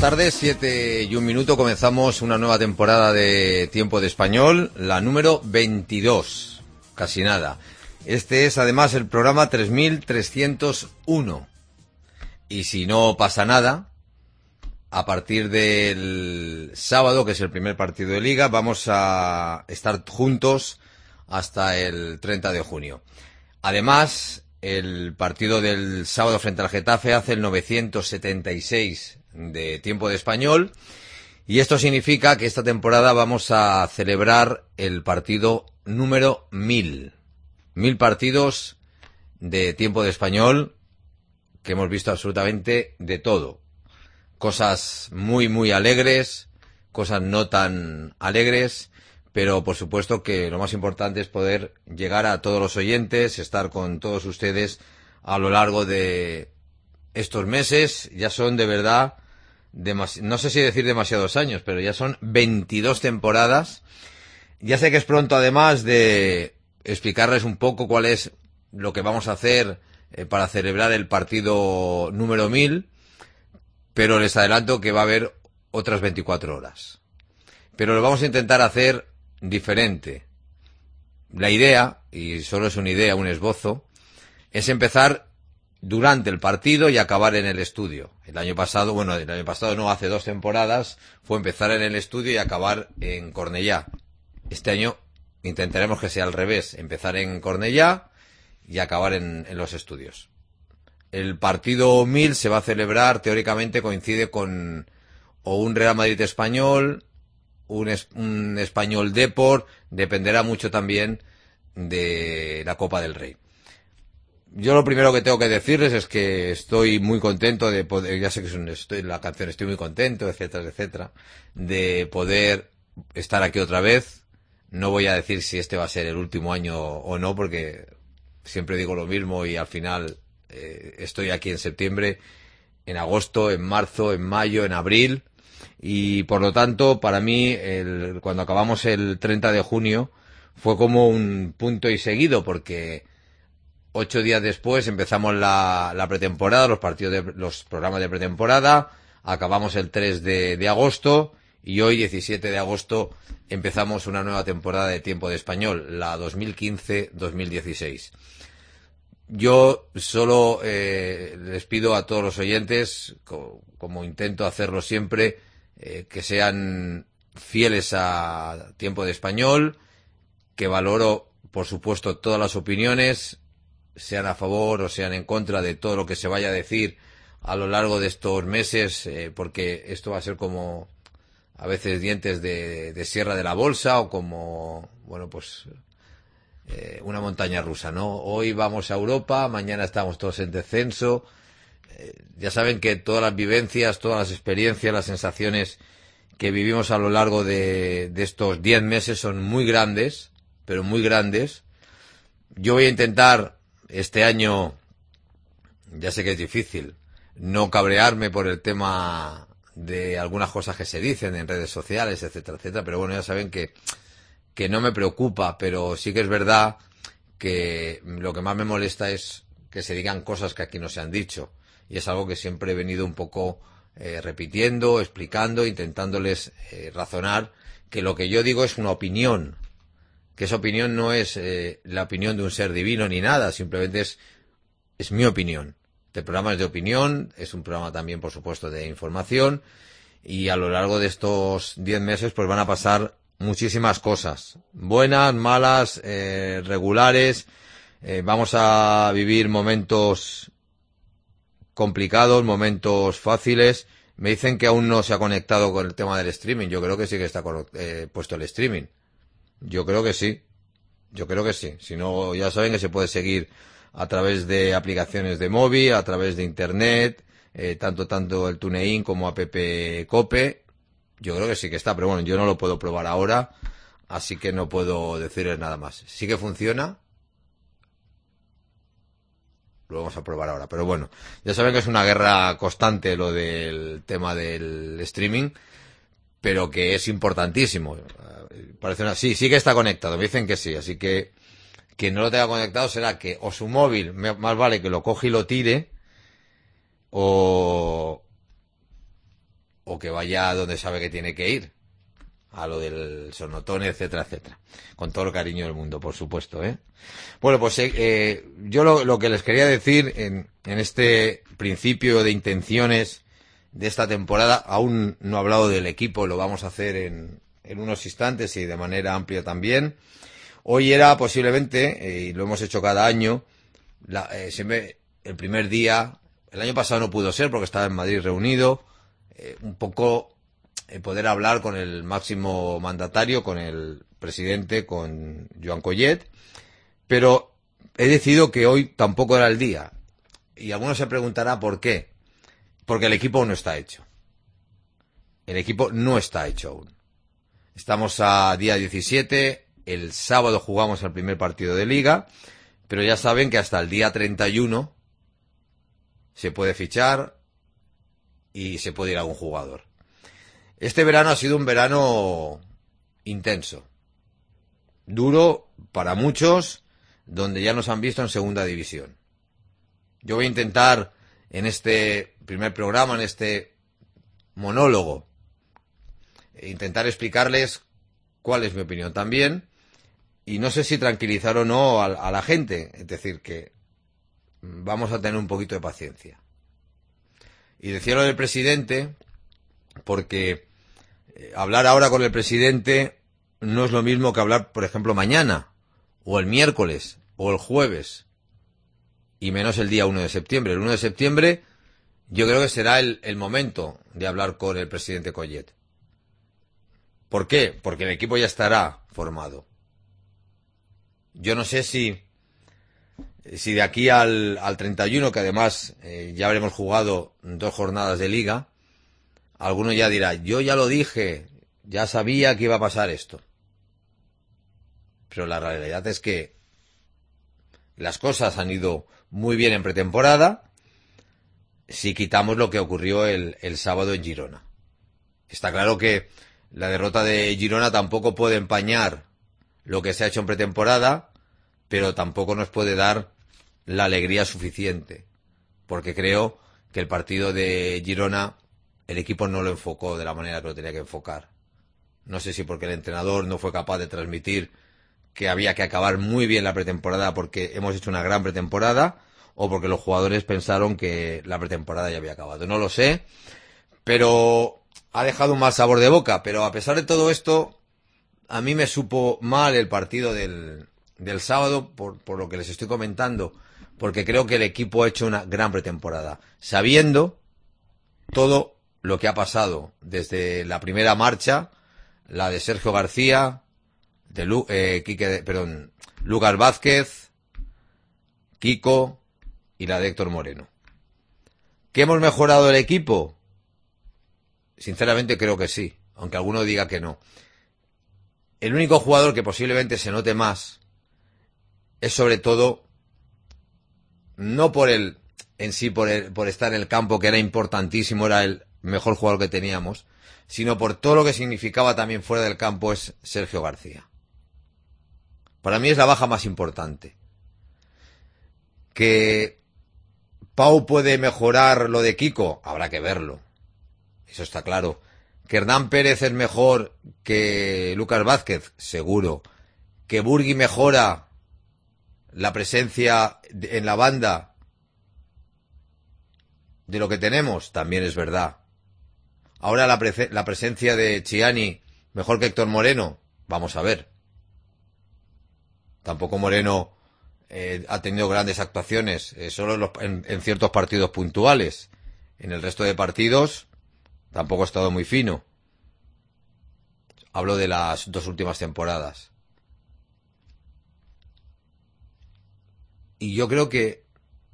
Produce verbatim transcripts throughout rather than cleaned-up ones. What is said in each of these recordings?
tardes, siete y un minuto, comenzamos una nueva temporada de Tiempo de Español, la número veintidós, casi nada. Este es además el programa tres mil trescientos uno. Y si no pasa nada, a partir del sábado, que es el primer partido de Liga, vamos a estar juntos hasta el treinta de junio. Además, el partido del sábado frente al Getafe hace el novecientos setenta y seis de Tiempo de Español, y esto significa que esta temporada vamos a celebrar el partido número mil. Mil partidos de Tiempo de Español que hemos visto absolutamente de todo. Cosas muy, muy alegres, cosas no tan alegres, pero por supuesto que lo más importante es poder llegar a todos los oyentes, estar con todos ustedes a lo largo de estos meses. Ya son de verdad, demas- no sé si decir demasiados años, pero ya son veintidós temporadas. Ya sé que es pronto, además, de explicarles un poco cuál es lo que vamos a hacer eh, para celebrar el partido número mil, pero les adelanto que va a haber otras veinticuatro horas. Pero lo vamos a intentar hacer diferente. La idea, y solo es una idea, un esbozo, es empezar durante el partido y acabar en el estudio. El año pasado, bueno, el año pasado no, hace dos temporadas, fue empezar en el estudio y acabar en Cornellá. Este año intentaremos que sea al revés, empezar en Cornellá y acabar en, en los estudios. El partido mil se va a celebrar, teóricamente coincide con o un Real Madrid español, un, es, un Español Depor, dependerá mucho también de la Copa del Rey. Yo lo primero que tengo que decirles es que estoy muy contento de poder, ya sé que es un, estoy, la canción estoy muy contento, etcétera, etcétera, de poder estar aquí otra vez. No voy a decir si este va a ser el último año o no, porque siempre digo lo mismo y al final eh, estoy aquí en septiembre, en agosto, en marzo, en mayo, en abril, y por lo tanto para mí el, cuando acabamos el treinta de junio fue como un punto y seguido, porque ocho días después empezamos la, la pretemporada, los partidos de, los programas de pretemporada, acabamos el tres de, de agosto, y hoy, diecisiete de agosto, empezamos una nueva temporada de Tiempo de Español, la dos mil quince dos mil dieciséis. Yo solo eh, les pido a todos los oyentes, co como intento hacerlo siempre, eh, que sean fieles a Tiempo de Español, que valoro, por supuesto, todas las opiniones, sean a favor o sean en contra de todo lo que se vaya a decir a lo largo de estos meses, eh, porque esto va a ser como a veces dientes de, de sierra de la bolsa, o como, bueno, pues eh, una montaña rusa, ¿no? Hoy vamos a Europa, mañana estamos todos en descenso. Eh, ya saben que todas las vivencias, todas las experiencias, las sensaciones que vivimos a lo largo de, de estos diez meses son muy grandes, pero muy grandes. Yo voy a intentar este año, ya sé que es difícil, no cabrearme por el tema de algunas cosas que se dicen en redes sociales, etcétera, etcétera, pero bueno, ya saben que, que no me preocupa, pero sí que es verdad que lo que más me molesta es que se digan cosas que aquí no se han dicho, y es algo que siempre he venido un poco eh, repitiendo, explicando, intentándoles eh, razonar que lo que yo digo es una opinión, que esa opinión no es eh, la opinión de un ser divino ni nada, simplemente es, es mi opinión. Este programa es de opinión, es un programa también, por supuesto, de información, y a lo largo de estos diez meses pues van a pasar muchísimas cosas, buenas, malas, eh, regulares. Eh, vamos a vivir momentos complicados, momentos fáciles. Me dicen que aún no se ha conectado con el tema del streaming. Yo creo que sí que está eh, puesto el streaming. Yo creo que sí. Yo creo que sí. Si no, ya saben que se puede seguir a través de aplicaciones de móvil, a través de internet, eh, tanto tanto el TuneIn como app Cope. Yo creo que sí que está, pero bueno, yo no lo puedo probar ahora, así que no puedo decirles nada más. Sí que funciona. Lo vamos a probar ahora, pero bueno, ya saben que es una guerra constante lo del tema del streaming, pero que es importantísimo. Parece una... Sí, sí que está conectado, me dicen que sí, así que quien no lo tenga conectado será que o su móvil, más vale que lo coge y lo tire, o o que vaya a donde sabe que tiene que ir, a lo del Sonotone, etcétera, etcétera. Con todo el cariño del mundo, por supuesto, ¿eh? Bueno, pues eh, eh, yo lo, lo que les quería decir en, en este principio de intenciones de esta temporada, aún no he hablado del equipo, lo vamos a hacer en, en unos instantes y de manera amplia también. Hoy era posiblemente, eh, y lo hemos hecho cada año, la, eh, siempre el primer día, el año pasado no pudo ser porque estaba en Madrid reunido, eh, un poco eh, poder hablar con el máximo mandatario, con el presidente, con Joan Collet, pero he decidido que hoy tampoco era el día. Y algunos se preguntará por qué. Porque el equipo no está hecho. El equipo no está hecho aún. Estamos a día diecisiete, el sábado jugamos el primer partido de Liga, pero ya saben que hasta el día treinta y uno se puede fichar y se puede ir a algún jugador. Este verano ha sido un verano intenso, duro para muchos, donde ya nos han visto en segunda división. Yo voy a intentar en este primer programa, en este monólogo, intentar explicarles cuál es mi opinión también, y no sé si tranquilizar o no a, a la gente, es decir, que vamos a tener un poquito de paciencia. Y decía lo del presidente, porque eh, hablar ahora con el presidente no es lo mismo que hablar, por ejemplo, mañana, o el miércoles, o el jueves, y menos el día uno de septiembre. El uno de septiembre yo creo que será el, el momento de hablar con el presidente Collet. ¿Por qué? Porque el equipo ya estará formado. Yo no sé si si de aquí al, al treinta y uno, que además eh, ya habremos jugado dos jornadas de Liga, alguno ya dirá, yo ya lo dije, ya sabía que iba a pasar esto. Pero la realidad es que las cosas han ido muy bien en pretemporada, si quitamos lo que ocurrió el, el sábado en Girona. Está claro que la derrota de Girona tampoco puede empañar lo que se ha hecho en pretemporada, pero tampoco nos puede dar la alegría suficiente, porque creo que el partido de Girona el equipo no lo enfocó de la manera que lo tenía que enfocar. No sé si porque el entrenador no fue capaz de transmitir que había que acabar muy bien la pretemporada porque hemos hecho una gran pretemporada, o porque los jugadores pensaron que la pretemporada ya había acabado. No lo sé, pero ha dejado un mal sabor de boca. Pero a pesar de todo esto, a mí me supo mal el partido del, del sábado, por, por lo que les estoy comentando, porque creo que el equipo ha hecho una gran pretemporada, sabiendo todo lo que ha pasado desde la primera marcha, la de Sergio García, de Lu, eh, Quique, perdón, Lucas Vázquez, Kiko y la de Héctor Moreno. ¿Que hemos mejorado el equipo? Sinceramente creo que sí, aunque alguno diga que no. El único jugador que posiblemente se note más es sobre todo, no por el en sí, por, el, por estar en el campo, que era importantísimo, era el mejor jugador que teníamos, sino por todo lo que significaba también fuera del campo, es Sergio García. Para mí es la baja más importante. Que Pau puede mejorar lo de Kiko, habrá que verlo. Eso está claro. Que Hernán Pérez es mejor que Lucas Vázquez, seguro. Que Burgui mejora la presencia en la banda de lo que tenemos, también es verdad. Ahora la, pre- la presencia de Chiani mejor que Héctor Moreno, vamos a ver. Tampoco Moreno eh, ha tenido grandes actuaciones, eh, solo en, los, en, en ciertos partidos puntuales. En el resto de partidos tampoco ha estado muy fino. Hablo de las dos últimas temporadas. Y yo creo que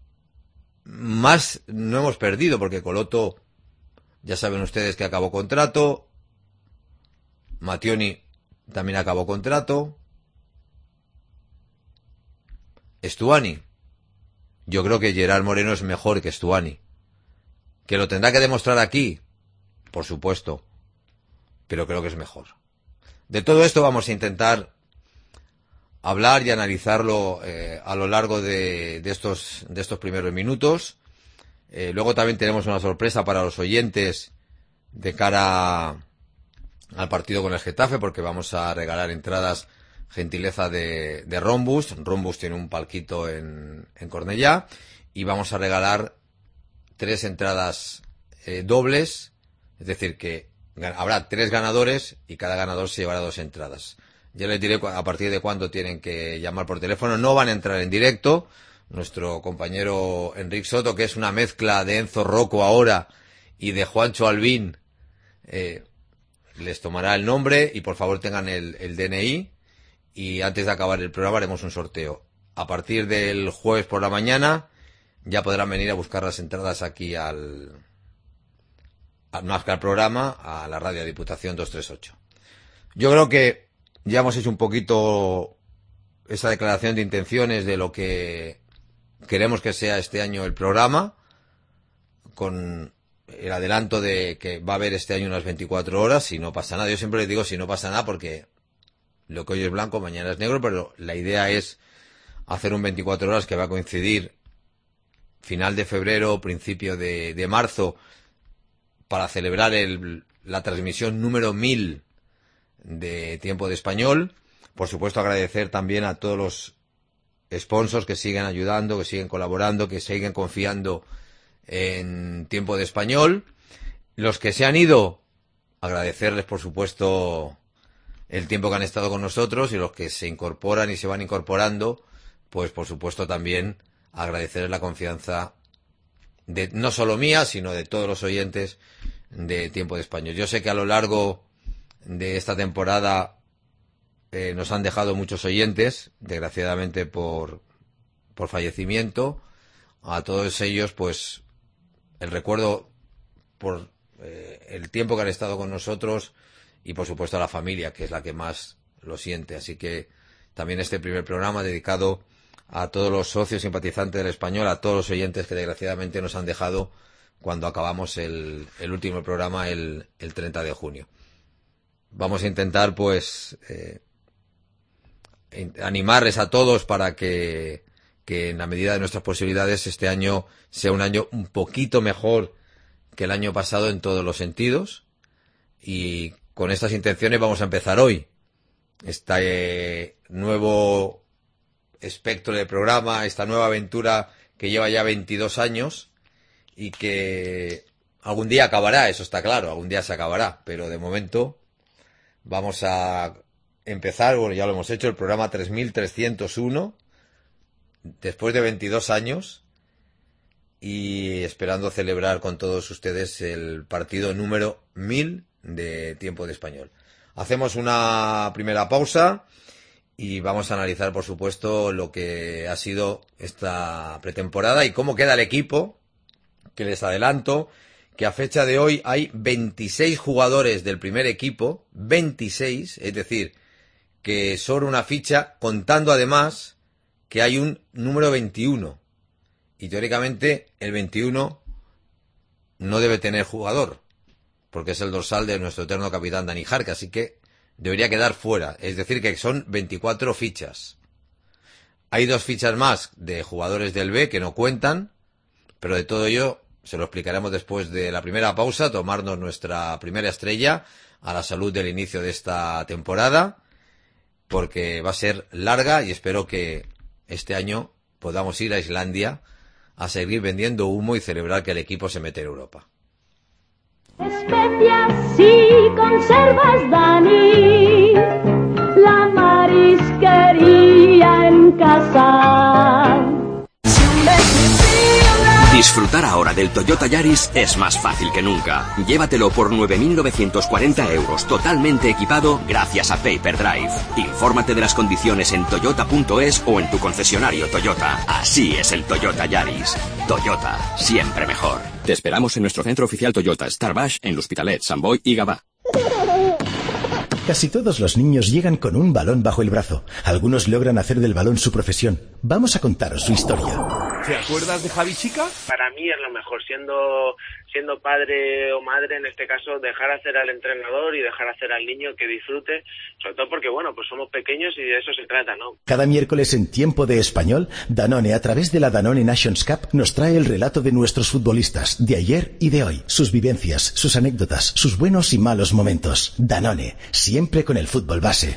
más no hemos perdido, porque Coloto, ya saben ustedes que acabó contrato, Mattioni también acabó contrato, Stuani, yo creo que Gerard Moreno es mejor que Stuani, que lo tendrá que demostrar aquí, por supuesto, pero creo que es mejor. De todo esto vamos a intentar hablar y analizarlo eh, a lo largo de, de estos de estos primeros minutos. Eh, luego también tenemos una sorpresa para los oyentes de cara al partido con el Getafe, porque vamos a regalar entradas, gentileza de, de Rhombus. Rhombus tiene un palquito en, en Cornellá, y vamos a regalar tres entradas eh, dobles, es decir, que habrá tres ganadores y cada ganador se llevará dos entradas. Ya les diré a partir de cuándo tienen que llamar por teléfono. No van a entrar en directo. Nuestro compañero Enric Soto, que es una mezcla de Enzo Rocco ahora y de Juancho Albín, eh, les tomará el nombre, y por favor tengan el, el D N I, y antes de acabar el programa haremos un sorteo. A partir del jueves por la mañana ya podrán venir a buscar las entradas aquí al, al más que al programa, a la Radio Diputación doscientos treinta y ocho. Yo creo que ya hemos hecho un poquito esa declaración de intenciones de lo que queremos que sea este año el programa, con el adelanto de que va a haber este año unas veinticuatro horas, si no pasa nada. Yo siempre les digo si no pasa nada, porque lo que hoy es blanco mañana es negro, pero la idea es hacer un veinticuatro horas que va a coincidir final de febrero, principio de, de marzo, para celebrar el, la transmisión número mil de Tiempo de Español. Por supuesto, agradecer también a todos los sponsors que siguen ayudando, que siguen colaborando, que siguen confiando en Tiempo de Español. Los que se han ido, agradecerles, por supuesto, el tiempo que han estado con nosotros, y los que se incorporan y se van incorporando, pues por supuesto también agradecerles la confianza de no solo mía, sino de todos los oyentes de Tiempo de Español. Yo sé que a lo largo de esta temporada eh, nos han dejado muchos oyentes, desgraciadamente por, por fallecimiento. A todos ellos, pues, el recuerdo por eh, el tiempo que han estado con nosotros, y por supuesto a la familia, que es la que más lo siente. Así que también este primer programa dedicado a todos los socios simpatizantes del Español, a todos los oyentes que desgraciadamente nos han dejado cuando acabamos el, el último programa el, el treinta de junio. Vamos a intentar, pues, eh, animarles a todos para que, que en la medida de nuestras posibilidades este año sea un año un poquito mejor que el año pasado en todos los sentidos. Y con estas intenciones vamos a empezar hoy este nuevo espectro de programa, esta nueva aventura que lleva ya veintidós años y que algún día acabará, eso está claro, algún día se acabará, pero de momento vamos a empezar, bueno, ya lo hemos hecho, el programa tres mil trescientos uno, después de veintidós años, y esperando celebrar con todos ustedes el partido número mil de Tiempo de Español. Hacemos una primera pausa y vamos a analizar, por supuesto, lo que ha sido esta pretemporada y cómo queda el equipo, que les adelanto que a fecha de hoy hay veintiséis jugadores del primer equipo, veintiséis, es decir, que sobre una ficha, contando además que hay un número veintiuno, y teóricamente el veintiuno no debe tener jugador, porque es el dorsal de nuestro eterno capitán Dani Jarque, así que debería quedar fuera, es decir, que son veinticuatro fichas. Hay dos fichas más de jugadores del B que no cuentan, pero de todo ello se lo explicaremos después de la primera pausa, tomarnos nuestra primera estrella a la salud del inicio de esta temporada, porque va a ser larga y espero que este año podamos ir a Islandia a seguir vendiendo humo y celebrar que el equipo se mete en Europa. Especias y conservas, Dani, la marisquería en casa. Disfrutar ahora del Toyota Yaris es más fácil que nunca. Llévatelo por nueve mil novecientos cuarenta euros, totalmente equipado, gracias a Paper Drive. Infórmate de las condiciones en toyota punto es o en tu concesionario Toyota. Así es el Toyota Yaris. Toyota, siempre mejor. Te esperamos en nuestro centro oficial Toyota, Starbash, en L'Hospitalet, Sant Boi y Gavà. Casi todos los niños llegan con un balón bajo el brazo. Algunos logran hacer del balón su profesión. Vamos a contaros su historia. ¿Te acuerdas de Javi Chica? Para mí es lo mejor, siendo siendo padre o madre, en este caso, dejar hacer al entrenador y dejar hacer al niño que disfrute, sobre todo porque, bueno, pues somos pequeños y de eso se trata, ¿no? Cada miércoles en Tiempo de Español, Danone, a través de la Danone Nations Cup, nos trae el relato de nuestros futbolistas, de ayer y de hoy, sus vivencias, sus anécdotas, sus buenos y malos momentos. Danone, siempre con el fútbol base.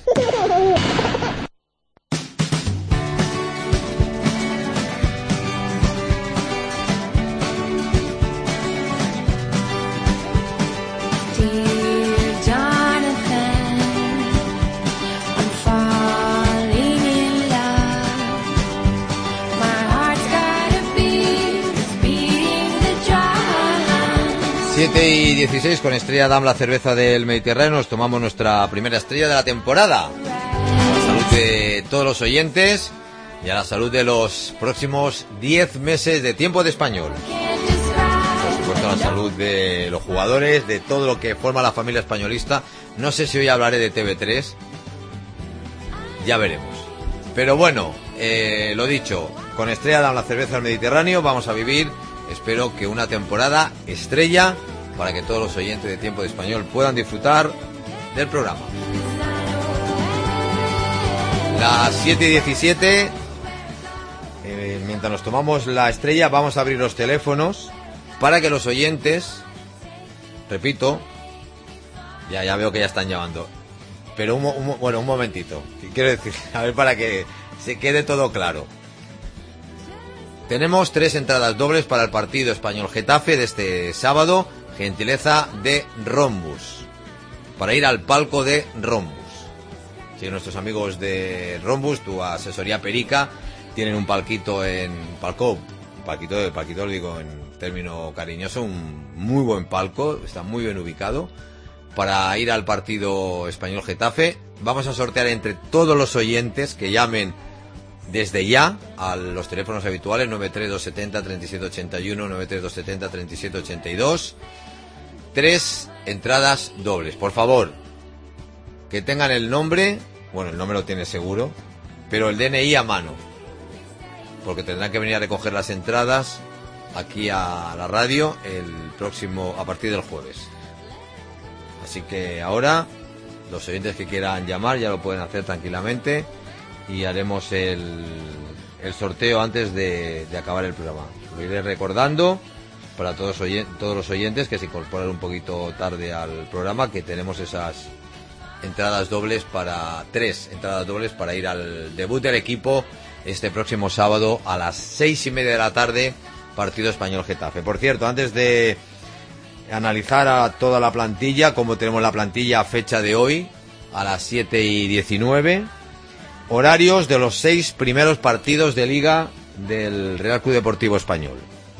siete y dieciséis con Estrella Damm, la cerveza del Mediterráneo. Nos tomamos nuestra primera estrella de la temporada. A la salud de todos los oyentes y a la salud de los próximos diez meses de Tiempo de Español. Por supuesto, a la salud de los jugadores, de todo lo que forma la familia españolista. No sé si hoy hablaré de T V tres. Ya veremos. Pero bueno, eh, lo dicho, con Estrella Damm, la cerveza del Mediterráneo, vamos a vivir, espero que una temporada estrella para que todos los oyentes de Tiempo de Español puedan disfrutar del programa. Las siete y diecisiete, eh, mientras nos tomamos la estrella, vamos a abrir los teléfonos para que los oyentes, repito, ya, ya veo que ya están llamando, pero un, un, bueno, un momentito, quiero decir, a ver, para que se quede todo claro. Tenemos tres entradas dobles para el partido Español-Getafe de este sábado, gentileza de Rhombus, para ir al palco de Rhombus. Si nuestros amigos de Rhombus, tu asesoría perica, tienen un palquito en palco, palquito de palquito, lo digo en término cariñoso, un muy buen palco, está muy bien ubicado para ir al partido Español-Getafe. Vamos a sortear entre todos los oyentes que llamen desde ya a los teléfonos habituales nueve tres dos siete cero, tres siete ocho uno, nueve tres dos siete cero, tres siete ocho dos, tres entradas dobles. Por favor, que tengan el nombre, bueno, el nombre lo tiene seguro, pero el D N I a mano, porque tendrán que venir a recoger las entradas aquí a la radio el próximo, a partir del jueves. Así que ahora los oyentes que quieran llamar ya lo pueden hacer tranquilamente y haremos el, el sorteo antes de, de acabar el programa. Lo iré recordando para todos, oyen, todos los oyentes que se incorporan un poquito tarde al programa, que tenemos esas entradas dobles para tres entradas dobles para ir al debut del equipo este próximo sábado a las seis y media de la tarde, partido Español-Getafe. Por cierto, antes de analizar a toda la plantilla, como tenemos la plantilla a fecha de hoy, a las siete y diecinueve, horarios de los seis primeros partidos de Liga del Real Club Deportivo Español.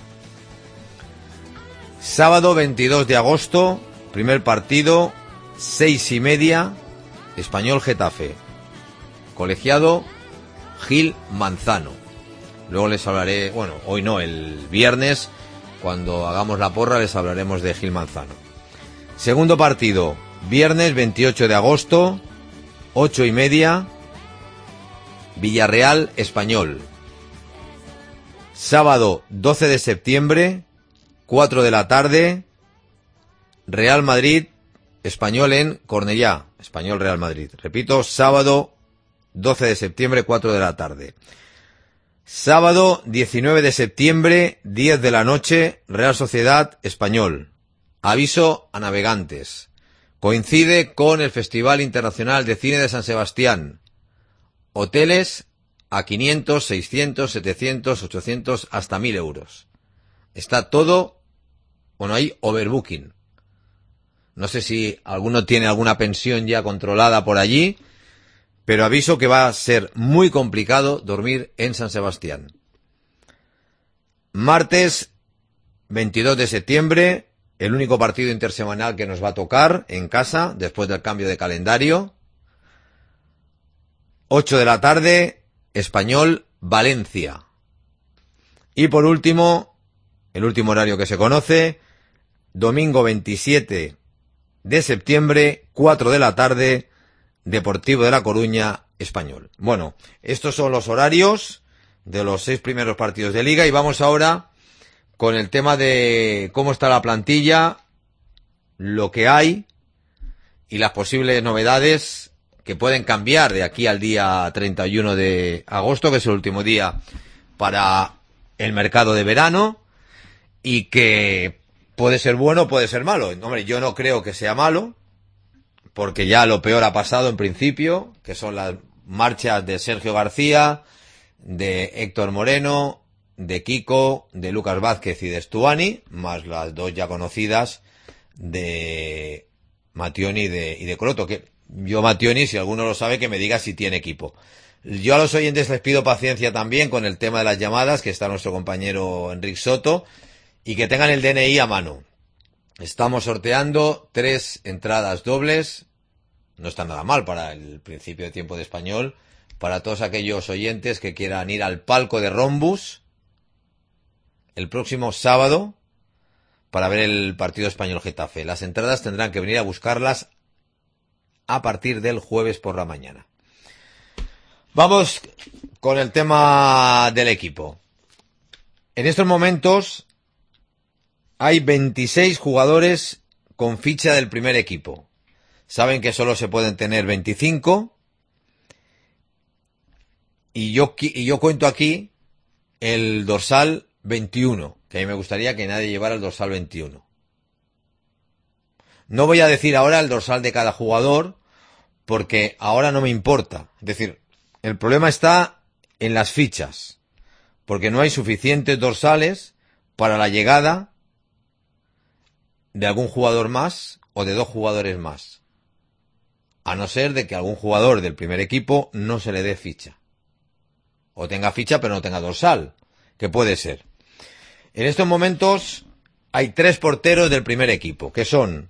Sábado veintidós de agosto, primer partido, seis y media, Español-Getafe. Colegiado Gil Manzano. Luego les hablaré, bueno, hoy no, el viernes, cuando hagamos la porra, les hablaremos de Gil Manzano. Segundo partido, viernes veintiocho de agosto, ocho y media, Villarreal Español. Sábado doce de septiembre, cuatro de la tarde, Real Madrid Español en Cornellá, Español Real Madrid. Repito, sábado doce de septiembre, cuatro de la tarde. Sábado diecinueve de septiembre, diez de la noche, Real Sociedad Español. Aviso a navegantes. Coincide con el Festival Internacional de Cine de San Sebastián. Hoteles a quinientos, seiscientos, setecientos, ochocientos, hasta mil euros. Está todo, bueno, hay overbooking. No sé si alguno tiene alguna pensión ya controlada por allí, pero aviso que va a ser muy complicado dormir en San Sebastián. Martes veintidós de septiembre, el único partido intersemanal que nos va a tocar en casa después del cambio de calendario. ocho de la tarde, Español Valencia. Y por último, el último horario que se conoce, domingo veintisiete de septiembre, cuatro de la tarde, Deportivo de La Coruña Español. Bueno, estos son los horarios de los seis primeros partidos de Liga y vamos ahora con el tema de cómo está la plantilla, lo que hay y las posibles novedades que pueden cambiar de aquí al día treinta y uno de agosto, que es el último día para el mercado de verano y que puede ser bueno, puede ser malo. Hombre, yo no creo que sea malo, porque ya lo peor ha pasado en principio, que son las marchas de Sergio García, de Héctor Moreno, de Kiko, de Lucas Vázquez y de Stuani, más las dos ya conocidas de Mattioni y de, y de Croto, que yo Mattioni, si alguno lo sabe, que me diga si tiene equipo. Yo a los oyentes les pido paciencia también con el tema de las llamadas, que está nuestro compañero Enric Soto, y que tengan el D N I a mano. Estamos sorteando tres entradas dobles, no está nada mal para el principio de tiempo de Español, para todos aquellos oyentes que quieran ir al palco de Rhombus el próximo sábado para ver el partido Español-Getafe. Las entradas tendrán que venir a buscarlas a partir del jueves por la mañana. Vamos con el tema del equipo. En estos momentos hay veintiséis jugadores con ficha del primer equipo. Saben que solo se pueden tener veinticinco. Y yo, y yo cuento aquí el dorsal veintiuno, que a mí me gustaría que nadie llevara el dorsal veintiuno. No voy a decir ahora el dorsal de cada jugador, porque ahora no me importa. Es decir, el problema está en las fichas, porque no hay suficientes dorsales para la llegada de algún jugador más o de dos jugadores más. A no ser de que algún jugador del primer equipo no se le dé ficha. O tenga ficha pero no tenga dorsal, que puede ser. En estos momentos hay tres porteros del primer equipo, que son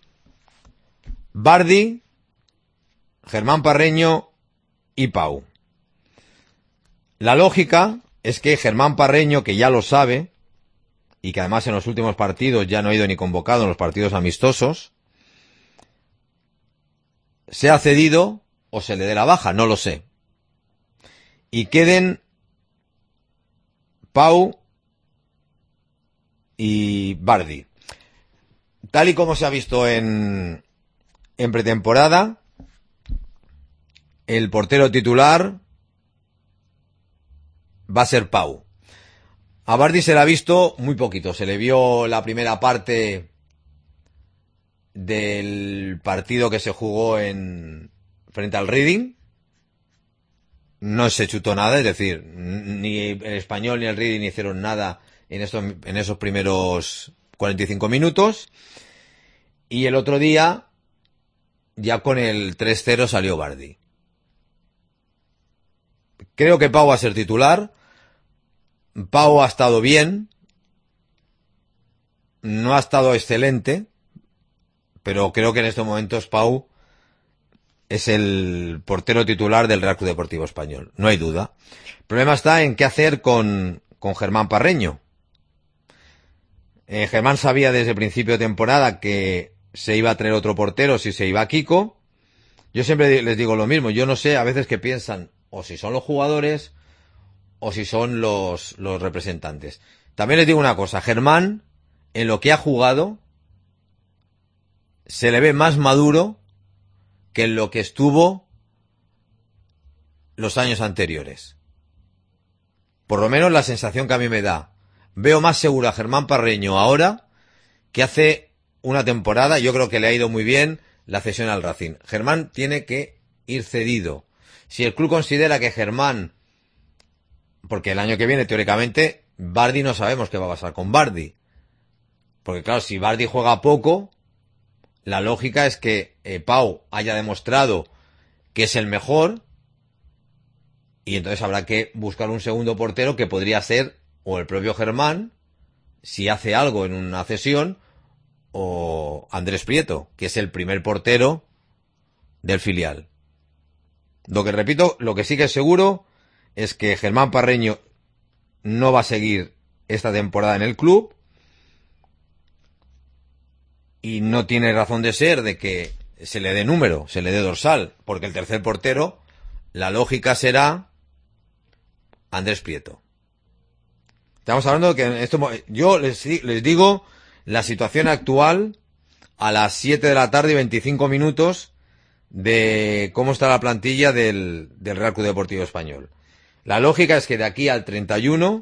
Bardi, Germán Parreño y Pau. La lógica es que Germán Parreño, que ya lo sabe, y que además en los últimos partidos ya no ha ido ni convocado en los partidos amistosos, sea cedido o se le dé la baja, no lo sé. Y queden Pau y Bardi. Tal y como se ha visto en, en pretemporada, el portero titular va a ser Pau. A Bardi se le ha visto muy poquito. Se le vio la primera parte del partido que se jugó en frente al Reading. No se chutó nada, es decir, ni el Español ni el Reading hicieron nada en, estos, en esos primeros cuarenta y cinco minutos. Y el otro día, ya con el tres cero salió Bardi. Creo que Pau va a ser titular. Pau ha estado bien. No ha estado excelente. Pero creo que en estos momentos Pau es el portero titular del Real Club Deportivo Español. No hay duda. El problema está en qué hacer con, con Germán Parreño. Eh, Germán sabía desde el principio de temporada que se iba a traer otro portero si se iba a Kiko. Yo siempre les digo lo mismo. Yo no sé a veces qué piensan, o si son los jugadores o si son los, los representantes. También les digo una cosa. Germán, en lo que ha jugado, se le ve más maduro que en lo que estuvo los años anteriores. Por lo menos la sensación que a mí me da. Veo más seguro a Germán Parreño ahora que hace una temporada. Yo creo que le ha ido muy bien la cesión al Racing. Germán tiene que ir cedido. Si el club considera que Germán, porque el año que viene teóricamente Bardi no sabemos qué va a pasar con Bardi. Porque claro, si Bardi juega poco, la lógica es que eh, Pau haya demostrado que es el mejor y entonces habrá que buscar un segundo portero que podría ser o el propio Germán, si hace algo en una cesión, o Andrés Prieto, que es el primer portero del filial. Lo que repito, lo que sí que es seguro es que Germán Parreño no va a seguir esta temporada en el club. Y no tiene razón de ser de que se le dé número, se le dé dorsal, porque el tercer portero, la lógica será Andrés Prieto. Estamos hablando de que en esto, yo les, les digo la situación actual a las siete de la tarde y veinticinco minutos de cómo está la plantilla del, del Real Club Deportivo Español. La lógica es que de aquí al treinta y uno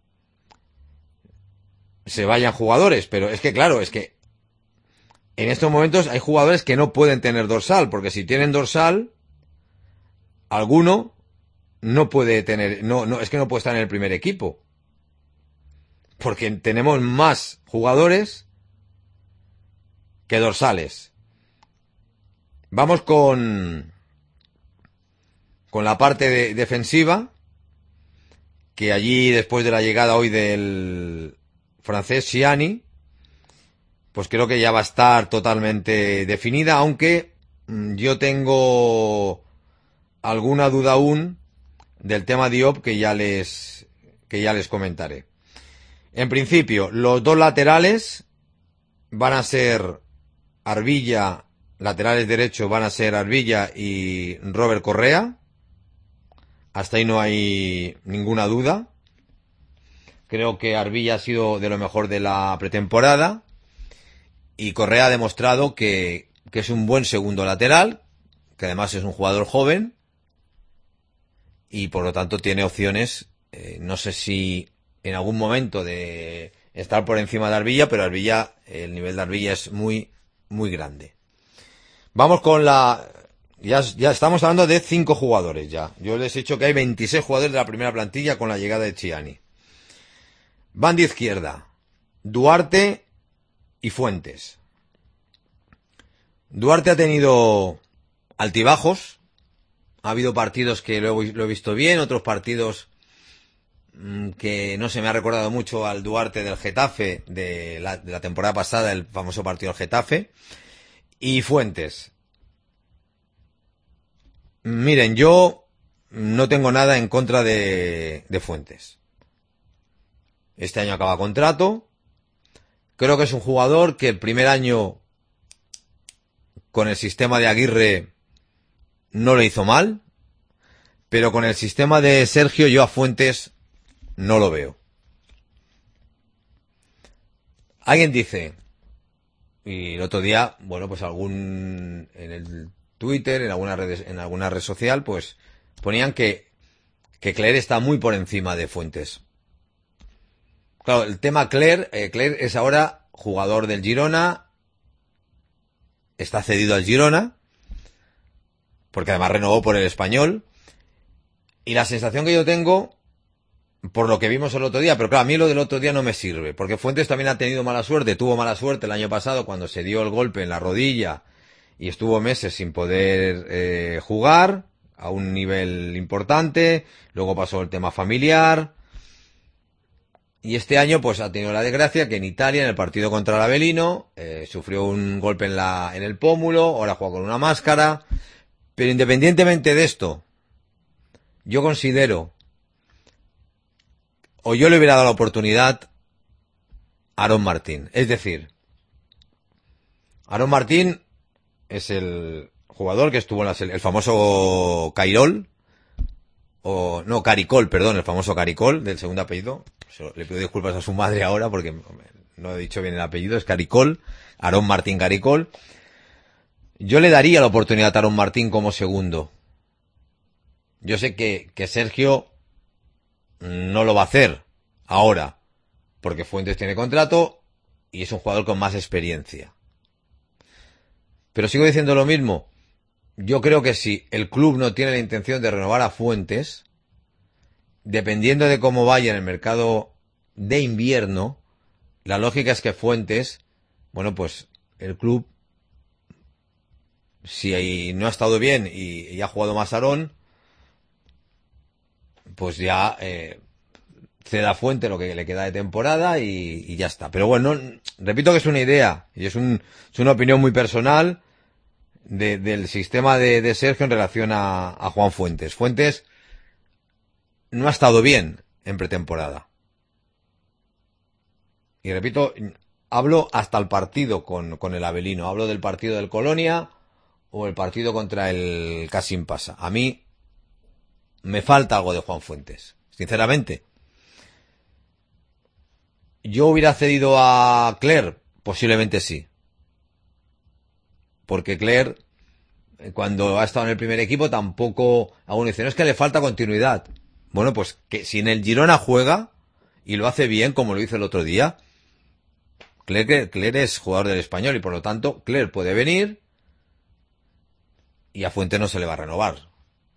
se vayan jugadores, pero es que claro, es que en estos momentos hay jugadores que no pueden tener dorsal, porque si tienen dorsal, alguno no puede tener, no, no, es que no puede estar en el primer equipo. Porque tenemos más jugadores que dorsales. Vamos con, con la parte de, defensiva, que allí después de la llegada hoy del francés Chiani, pues creo que ya va a estar totalmente definida, aunque yo tengo alguna duda aún del tema Diop que ya les, que ya les comentaré. En principio, los dos laterales van a ser Arbilla, laterales derechos van a ser Arbilla y Robert Correa. Hasta ahí no hay ninguna duda. Creo que Arbilla ha sido de lo mejor de la pretemporada y Correa ha demostrado que, que es un buen segundo lateral, que además es un jugador joven y por lo tanto tiene opciones, eh, no sé si en algún momento de estar por encima de Arbilla, pero Arbilla, el nivel de Arbilla es muy, muy grande. Vamos con la, ya, ya estamos hablando de cinco jugadores ya. Yo les he dicho que hay veintiséis jugadores de la primera plantilla con la llegada de Chiani. Van de izquierda, Duarte y Fuentes. Duarte ha tenido altibajos, ha habido partidos que lo he, lo he visto bien, otros partidos que no se me ha recordado mucho al Duarte del Getafe de la, de la temporada pasada, el famoso partido del Getafe. Y Fuentes. Miren, yo no tengo nada en contra de, de Fuentes. Este año acaba contrato. Creo que es un jugador que el primer año con el sistema de Aguirre no lo hizo mal, pero con el sistema de Sergio yo a Fuentes no lo veo. Alguien dice, y el otro día, bueno, pues algún, en el Twitter, en alguna red, en alguna red social, pues ponían que, que Cler está muy por encima de Fuentes. Claro, el tema Cler, eh, Cler es ahora jugador del Girona, está cedido al Girona, porque además renovó por el Español, y la sensación que yo tengo, por lo que vimos el otro día, pero claro, a mí lo del otro día no me sirve, porque Fuentes también ha tenido mala suerte, tuvo mala suerte el año pasado cuando se dio el golpe en la rodilla y estuvo meses sin poder eh, jugar a un nivel importante, luego pasó el tema familiar, y este año pues ha tenido la desgracia que en Italia, en el partido contra el Avellino, eh, sufrió un golpe en la en el pómulo, ahora juega con una máscara, pero independientemente de esto, yo considero, o yo le hubiera dado la oportunidad a Aarón Martín. Es decir, Aarón Martín es el jugador que estuvo en la el famoso Cairol, o no, Caricol, perdón, el famoso Caricol, del segundo apellido. Le pido disculpas a su madre ahora porque no he dicho bien el apellido, es Caricol, Aarón Martín Caricol. Yo le daría la oportunidad a Aarón Martín como segundo. Yo sé que, que Sergio no lo va a hacer ahora, porque Fuentes tiene contrato y es un jugador con más experiencia. Pero sigo diciendo lo mismo. Yo creo que si el club no tiene la intención de renovar a Fuentes, dependiendo de cómo vaya en el mercado de invierno, la lógica es que Fuentes, bueno, pues el club, si no ha estado bien y, y ha jugado más Aarón, pues ya eh, ceda a Fuente lo que le queda de temporada y, y ya está. Pero bueno, no, repito que es una idea y es, un, es una opinión muy personal de, del sistema de, de Sergio en relación a, a Juan Fuentes. Fuentes no ha estado bien en pretemporada. Y repito, hablo hasta el partido con, con el Avellino. Hablo del partido del Colonia o el partido contra el Kasim Pasa. A mí me falta algo de Juan Fuentes. sinceramente. ¿Yo hubiera cedido a Clerc? Posiblemente sí. Porque Clerc, cuando ha estado en el primer equipo, tampoco... Aún dice, no, es que le falta continuidad. Bueno, pues que si en el Girona juega, y lo hace bien, como lo hizo el otro día, Clerc, Clerc es jugador del Español, y por lo tanto, Clerc puede venir, y a Fuente no se le va a renovar.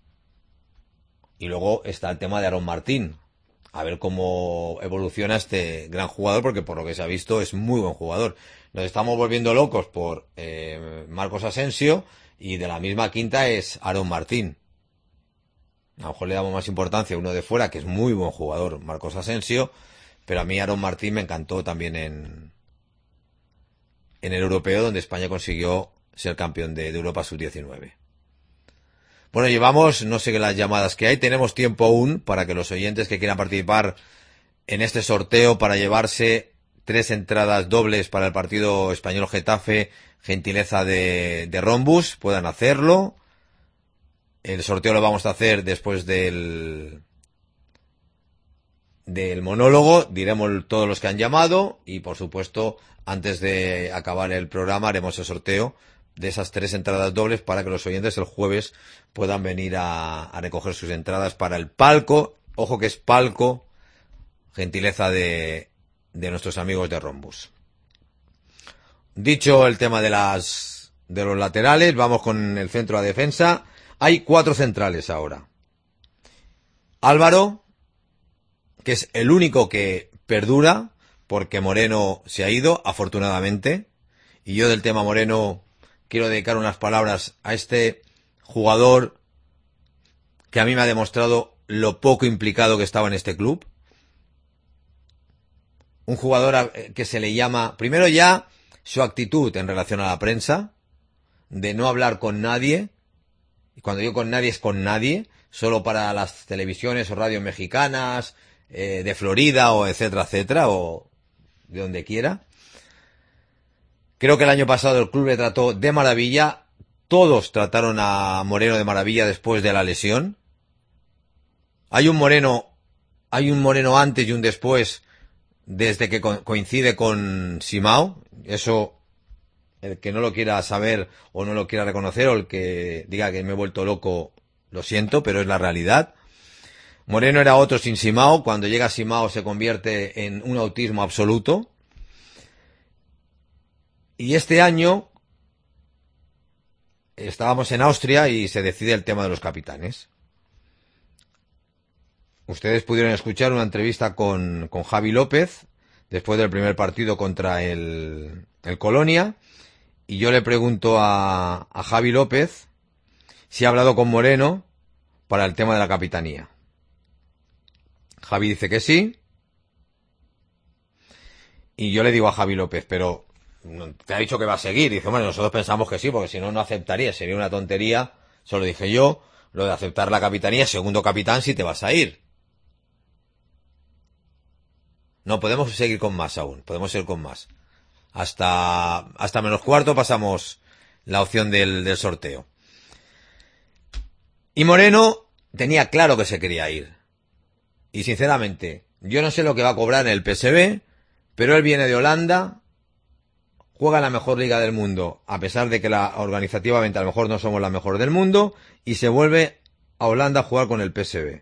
Y luego está el tema de Aaron Martín. A ver cómo evoluciona este gran jugador, porque por lo que se ha visto es muy buen jugador. Nos estamos volviendo locos por eh, Marcos Asensio, y de la misma quinta es Aaron Martín. A lo mejor le damos más importancia a uno de fuera, que es muy buen jugador, Marcos Asensio, pero a mí Aaron Martín me encantó también en, en el europeo, donde España consiguió ser campeón de, de Europa sub diecinueve. Bueno, llevamos, no sé qué las llamadas que hay, tenemos tiempo aún para que los oyentes que quieran participar en este sorteo para llevarse tres entradas dobles para el partido Español-Getafe, gentileza de, de Rhombus, puedan hacerlo. El sorteo lo vamos a hacer después del, del monólogo, diremos todos los que han llamado y por supuesto antes de acabar el programa haremos el sorteo de esas tres entradas dobles para que los oyentes el jueves puedan venir a, a recoger sus entradas para el palco. Ojo que es palco, gentileza de, de nuestros amigos de Rhombus. Dicho el tema de las de los laterales, vamos con el centro de defensa. Hay cuatro centrales ahora. Álvaro, que es el único que perdura, porque Moreno se ha ido, afortunadamente. Y yo del tema Moreno quiero dedicar unas palabras a este jugador que a mí me ha demostrado lo poco implicado que estaba en este club. Un jugador que se le llama, primero ya, su actitud en relación a la prensa, de no hablar con nadie, y cuando digo con nadie es con nadie, solo para las televisiones o radios mexicanas, eh, de Florida o etcétera, etcétera, o de donde quiera. Creo que el año pasado el club le trató de maravilla. Todos trataron a Moreno de maravilla después de la lesión. Hay un Moreno, hay un Moreno antes y un después, desde que co- coincide con Simao. Eso, el que no lo quiera saber o no lo quiera reconocer, o el que diga que me he vuelto loco, lo siento, pero es la realidad. Moreno era otro sin Simao. Cuando llega Simao se convierte en un autismo absoluto. Y este año estábamos en Austria y se decide el tema de los capitanes. Ustedes pudieron escuchar una entrevista con, con Javi López después del primer partido contra el, el Colonia, y yo le pregunto a, a Javi López si ha hablado con Moreno para el tema de la capitanía. Javi dice que sí, y yo le digo a Javi López, pero te ha dicho que va a seguir. Y dice, bueno, nosotros pensamos que sí, porque si no, no aceptaría, sería una tontería. Solo dije yo, lo de aceptar la capitanía, segundo capitán, si te vas a ir. No, podemos seguir con más aún, podemos seguir con más. Hasta, hasta menos cuarto pasamos la opción del, del sorteo. Y Moreno tenía claro que se quería ir. Y sinceramente, yo no sé lo que va a cobrar en el P S V, pero él viene de Holanda, juega en la mejor liga del mundo, a pesar de que la organizativamente a lo mejor no somos la mejor del mundo, y se vuelve a Holanda a jugar con el P S V.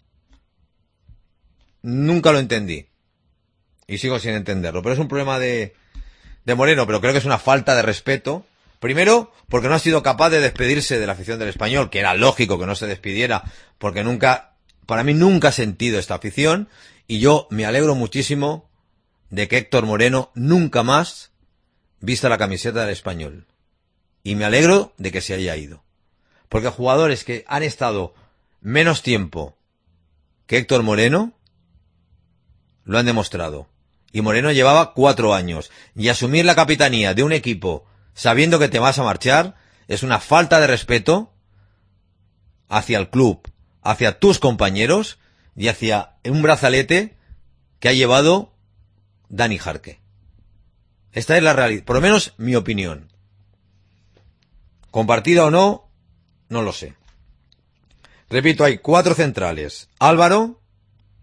Nunca lo entendí. Y sigo sin entenderlo. Pero es un problema de, de Moreno, pero creo que es una falta de respeto. Primero, porque no ha sido capaz de despedirse de la afición del Español, que era lógico que no se despidiera, porque nunca, para mí nunca ha sentido esta afición, y yo me alegro muchísimo de que Héctor Moreno nunca más vista la camiseta del Español. Y me alegro de que se haya ido. Porque jugadores que han estado menos tiempo que Héctor Moreno lo han demostrado. Y Moreno llevaba cuatro años. Y asumir la capitanía de un equipo sabiendo que te vas a marchar es una falta de respeto hacia el club, hacia tus compañeros y hacia un brazalete que ha llevado Dani Jarque. Esta es la realidad, por lo menos mi opinión. Compartida o no, no lo sé. Repito, hay cuatro centrales. Álvaro,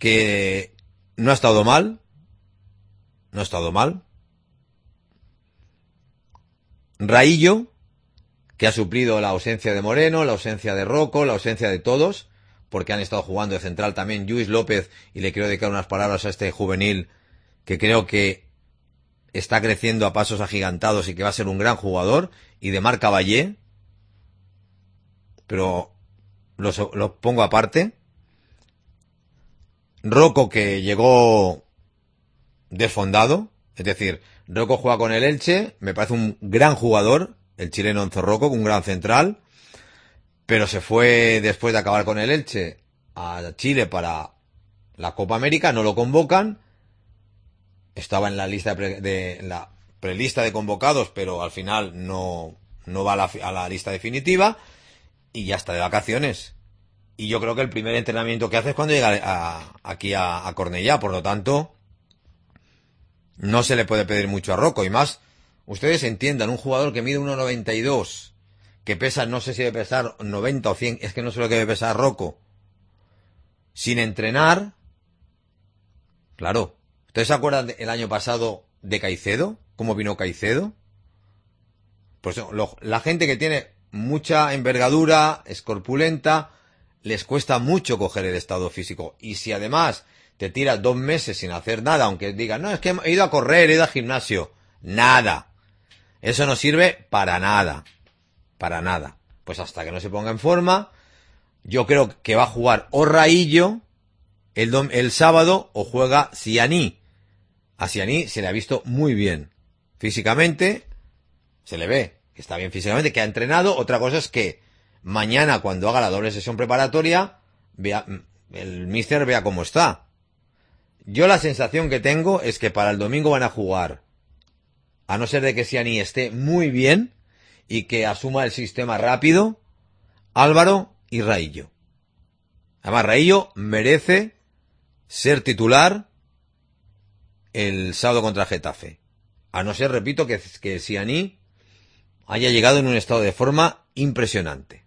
que no ha estado mal, no ha estado mal. Raillo, que ha suplido la ausencia de Moreno, la ausencia de Rocco, la ausencia de todos, porque han estado jugando de central también Lluís López, y le quiero dedicar unas palabras a este juvenil que creo que está creciendo a pasos agigantados y que va a ser un gran jugador, y de Marc Caballé, pero los, los pongo aparte. Rocco, que llegó desfondado, es decir, Rocco juega con el Elche, me parece un gran jugador, el chileno Enzo Rocco, un gran central, pero se fue después de acabar con el Elche a Chile para la Copa América, no lo convocan, estaba en la lista de, pre, de en la prelista de convocados, pero al final no, no va a la, a la lista definitiva y ya está de vacaciones. Y yo creo que el primer entrenamiento que hace es cuando llega a, aquí a, a Cornellá, por lo tanto no se le puede pedir mucho a Rocco, y más, ustedes entiendan, un jugador que mide uno noventa y dos, que pesa, no sé si debe pesar noventa o cien, es que no sé lo que debe pesar Rocco, sin entrenar. Claro, ¿ustedes se acuerdan el año pasado de Caicedo? ¿Cómo vino Caicedo? Pues lo, la gente que tiene mucha envergadura, es corpulenta, les cuesta mucho coger el estado físico, y si además te tiras dos meses sin hacer nada, aunque digan, no, es que he ido a correr, he ido al gimnasio. Nada. Eso no sirve para nada. Para nada. Pues hasta que no se ponga en forma, yo creo que va a jugar o Raillo el, dom- el sábado, o juega Ziani. A Ziani se le ha visto muy bien. Físicamente, se le ve que está bien físicamente, que ha entrenado. Otra cosa es que mañana, cuando haga la doble sesión preparatoria, vea, el míster vea cómo está. Yo la sensación que tengo es que para el domingo van a jugar, a no ser de que Ziani esté muy bien y que asuma el sistema rápido, Álvaro y Raillo. Además, Raillo merece ser titular el sábado contra Getafe. A no ser, repito, que, que Ziani haya llegado en un estado de forma impresionante.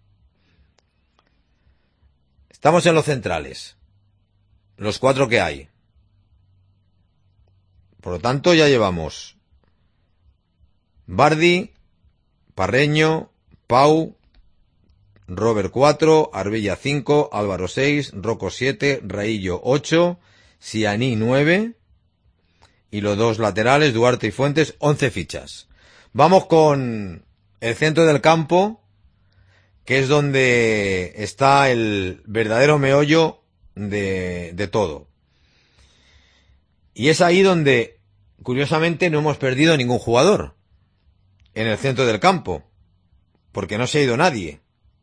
Estamos en los centrales. Los cuatro que hay. Por lo tanto, ya llevamos Bardi, Parreño, Pau, Robert cuatro, Arbella cinco, Álvaro seis, Rocco siete, Raillo ocho, Ziani nueve y los dos laterales, Duarte y Fuentes, once fichas. Vamos con el centro del campo, que es donde está el verdadero meollo de, de todo. Y es ahí donde, curiosamente, no hemos perdido ningún jugador. En el centro del campo. Porque no se ha ido nadie.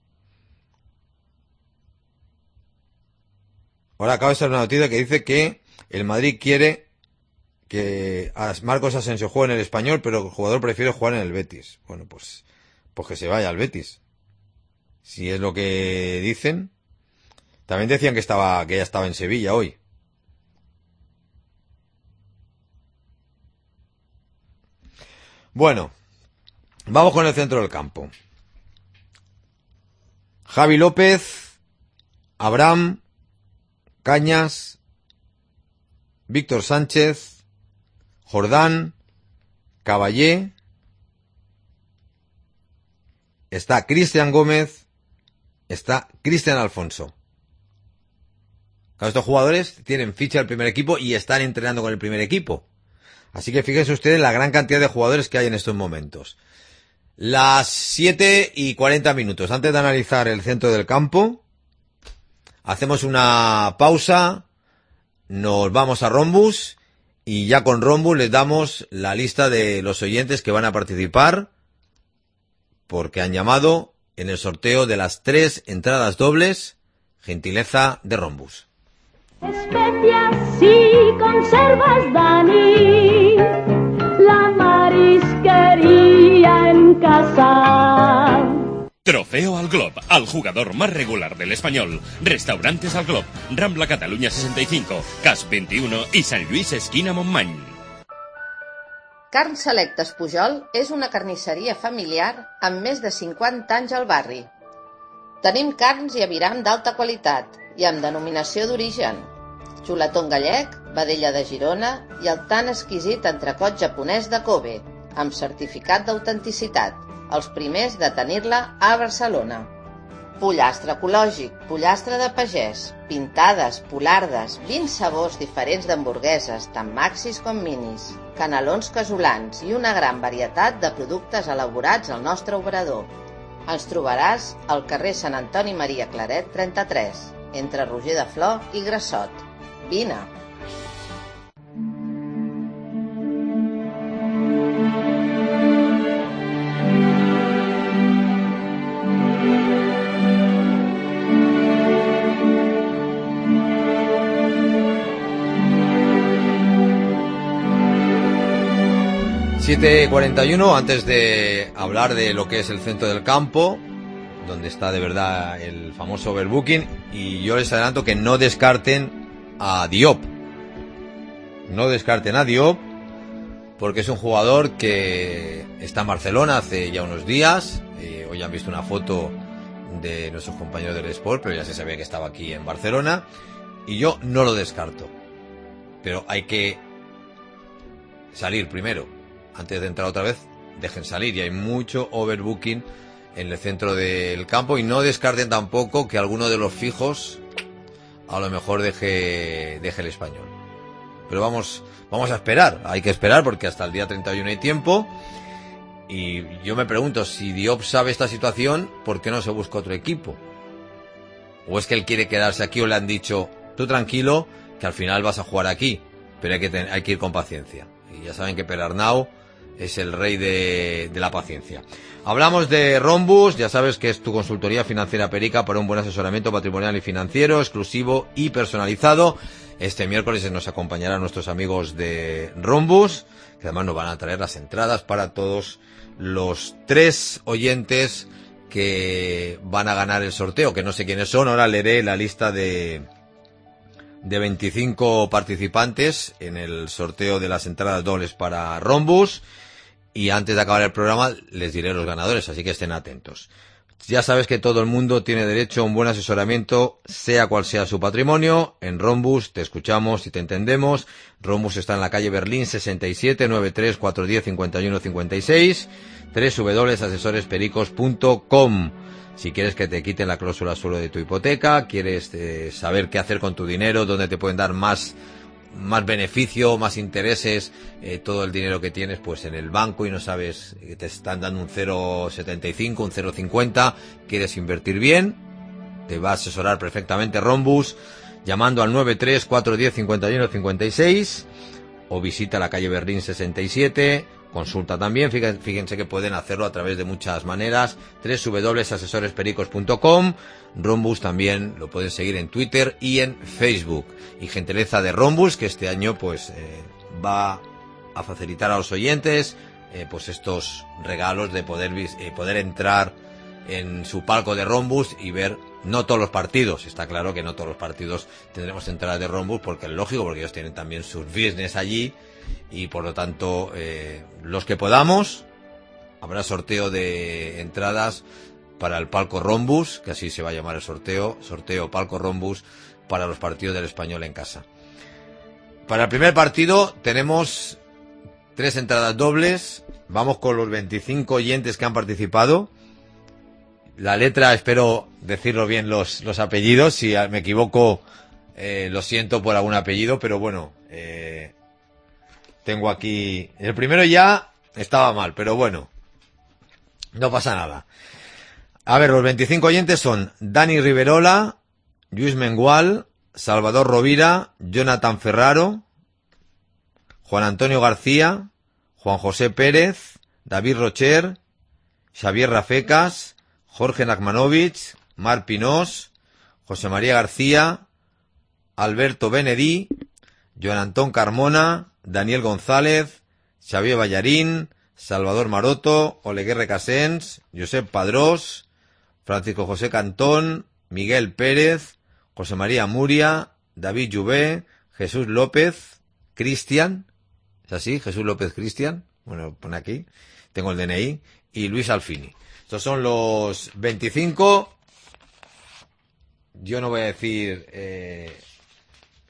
Ahora acaba de ser una noticia que dice que el Madrid quiere que Marcos Asensio juegue en el Español, pero el jugador prefiere jugar en el Betis. Bueno, pues, pues que se vaya al Betis. Si es lo que dicen. También decían que estaba, que ya estaba en Sevilla hoy. Bueno, vamos con el centro del campo. Javi López, Abraham, Cañas, Víctor Sánchez, Jordán, Caballé, está Cristian Gómez, está Cristian Alfonso. Estos jugadores tienen ficha del primer equipo y están entrenando con el primer equipo. Así que fíjense ustedes la gran cantidad de jugadores que hay en estos momentos. Las siete y cuarenta minutos. Antes de analizar el centro del campo, hacemos una pausa, nos vamos a Rhombus y ya con Rhombus les damos la lista de los oyentes que van a participar, porque han llamado en el sorteo de las tres entradas dobles, gentileza de Rhombus. Especias y conservas, Dani, la marisquería en casa. Trofeo al Glob, al jugador más regular del Español. Restaurantes al Glob, Rambla Cataluña sesenta y cinco, Cas veintiuno y San Luis esquina Montmany. Carn Selectes Pujol és una carnisseria familiar amb més de cinquanta anys al barri. Tenim carns i aviram d'alta qualitat i amb denominació d'origen. xuletón gallec, vedella de Girona i el tan exquisit entrecot japonès de Kobe, amb certificat d'autenticitat, els primers de tenir-la a Barcelona. Pollastre ecològic, pollastre de pagès, pintades, polardes, vint sabors diferents d'hamburgueses, tant maxis com minis, canelons casolans i una gran varietat de productes elaborats al nostre obrador. Ens trobaràs al carrer Sant Antoni Maria Claret trenta-tres, entre Roger de Flor i Grassot. Vine! siete cuarenta y uno, antes de hablar de lo que es el centro del campo, donde está de verdad el famoso overbooking, y yo les adelanto que no descarten a Diop. No descarten a Diop, porque es un jugador que está en Barcelona hace ya unos días. Eh, hoy han visto una foto de nuestros compañeros del Sport, pero ya se sabía que estaba aquí en Barcelona, y yo no lo descarto. Pero hay que salir primero. Antes de entrar otra vez, dejen salir, y hay mucho overbooking en el centro del campo, y no descarten tampoco que alguno de los fijos a lo mejor deje, deje el Español. Pero vamos, vamos a esperar, hay que esperar porque hasta el día treinta y uno hay tiempo, y yo me pregunto, si Diop sabe esta situación, ¿por qué no se busca otro equipo? ¿O es que él quiere quedarse aquí, o le han dicho, tú tranquilo, que al final vas a jugar aquí, pero hay que, ten, hay que ir con paciencia? Y ya saben que Perarnau es el rey de, de la paciencia. Hablamos de Rhombus, ya sabes que es tu consultoría financiera perica para un buen asesoramiento patrimonial y financiero, exclusivo y personalizado. Este miércoles nos acompañarán nuestros amigos de Rhombus, que además nos van a traer las entradas para todos los tres oyentes que van a ganar el sorteo, que no sé quiénes son. Ahora leeré la lista de... de veinticinco participantes en el sorteo de las entradas dobles para Rhombus, y antes de acabar el programa les diré los ganadores, así que estén atentos. Ya sabes que todo el mundo tiene derecho a un buen asesoramiento, sea cual sea su patrimonio. En Rhombus te escuchamos y te entendemos. Rhombus está en la calle Berlín sesenta y siete, noventa y tres, cuatrocientos diez, cincuenta y uno cincuenta y seis, doble u doble u doble u punto asesores pericos punto com. Si quieres que te quiten la cláusula suelo de tu hipoteca, quieres eh, saber qué hacer con tu dinero, dónde te pueden dar más, más beneficio, más intereses, eh, todo el dinero que tienes pues en el banco y no sabes, que te están dando un cero coma setenta y cinco, un cero coma cincuenta, quieres invertir bien, te va a asesorar perfectamente Rhombus, llamando al noventa y tres, cuatrocientos diez, cincuenta y uno cincuenta y seis, o visita la calle Berlín sesenta y siete. Consulta también, fíjense, fíjense que pueden hacerlo a través de muchas maneras, doble u doble u doble u punto asesores pericos punto com. Rhombus también lo pueden seguir en Twitter y en Facebook. Y gentileza de Rhombus, que este año pues eh, va a facilitar a los oyentes eh, pues estos regalos de poder, eh, poder entrar en su palco de Rhombus y ver no todos los partidos. Está claro que no todos los partidos tendremos entradas de Rhombus, porque es lógico, porque ellos tienen también sus business allí. Y por lo tanto, eh, los que podamos, habrá sorteo de entradas para el palco Rhombus, que así se va a llamar el sorteo, sorteo palco Rhombus para los partidos del Español en casa. Para el primer partido tenemos tres entradas dobles, vamos con los veinticinco oyentes que han participado. La letra, espero decirlo bien los, los apellidos, si me equivoco eh, lo siento por algún apellido, pero bueno... Eh, Tengo aquí... El primero ya estaba mal, pero bueno, no pasa nada. A ver, los veinticinco oyentes son Dani Riverola, Luis Mengual, Salvador Rovira, Jonathan Ferraro, Juan Antonio García, Juan José Pérez, David Rocher, Xavier Rafecas, Jorge Nakmanovich, Mar Pinós, José María García, Alberto Benedí, Joan Antón Carmona, Daniel González, Xavier Ballarín, Salvador Maroto, Oleguer Casens, Josep Padrós, Francisco José Cantón, Miguel Pérez, José María Muria, David Lluvé, Jesús López, Cristian, ¿es así? Jesús López Cristian, bueno, pone aquí, tengo el D N I, y Luis Alfini. Estos son los veinticinco. Yo no voy a decir... Eh,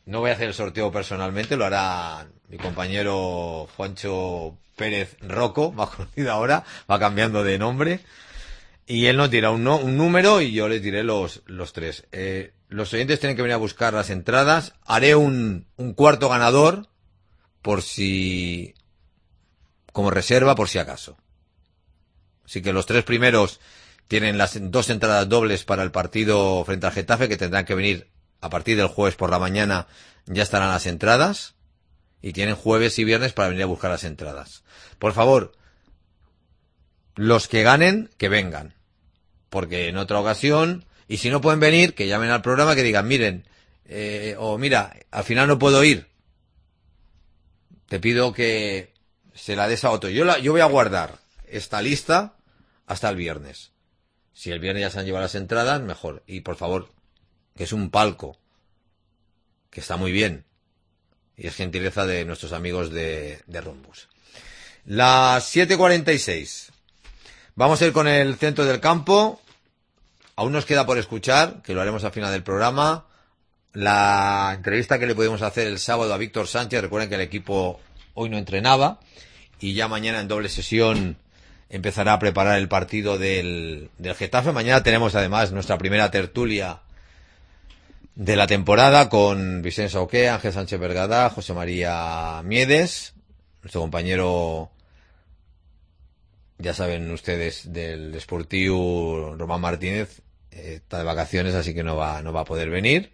No voy a hacer el sorteo personalmente, lo hará mi compañero Juancho Pérez Rocco, más conocido ahora, va cambiando de nombre. Y él nos dirá un, no, un número y yo les diré los, los tres. Eh, los oyentes tienen que venir a buscar las entradas. Haré un, un cuarto ganador por si, como reserva por si acaso. Así que los tres primeros tienen las dos entradas dobles para el partido frente al Getafe, que tendrán que venir a partir del jueves por la mañana, ya estarán las entradas. Y tienen jueves y viernes para venir a buscar las entradas. Por favor, los que ganen, que vengan. Porque en otra ocasión, y si no pueden venir, que llamen al programa, que digan, miren, eh, o mira, al final no puedo ir. Te pido que se la des a otro. Yo, la, yo voy a guardar esta lista hasta el viernes. Si el viernes ya se han llevado las entradas, mejor. Y por favor, que es un palco, que está muy bien. Y es gentileza de nuestros amigos de, de Rombus. Las siete cuarenta y seis. Vamos a ir con el centro del campo. Aún nos queda por escuchar, que lo haremos al final del programa, la entrevista que le pudimos hacer el sábado a Víctor Sánchez. Recuerden que el equipo hoy no entrenaba y ya mañana en doble sesión empezará a preparar el partido del, del Getafe. Mañana tenemos además nuestra primera tertulia de la temporada con Vicente Sauqué, Ángel Sánchez Vergada, José María Miedes, nuestro compañero, ya saben ustedes, del Sportiu, Román Martínez, eh, está de vacaciones, así que no va, no va a poder venir,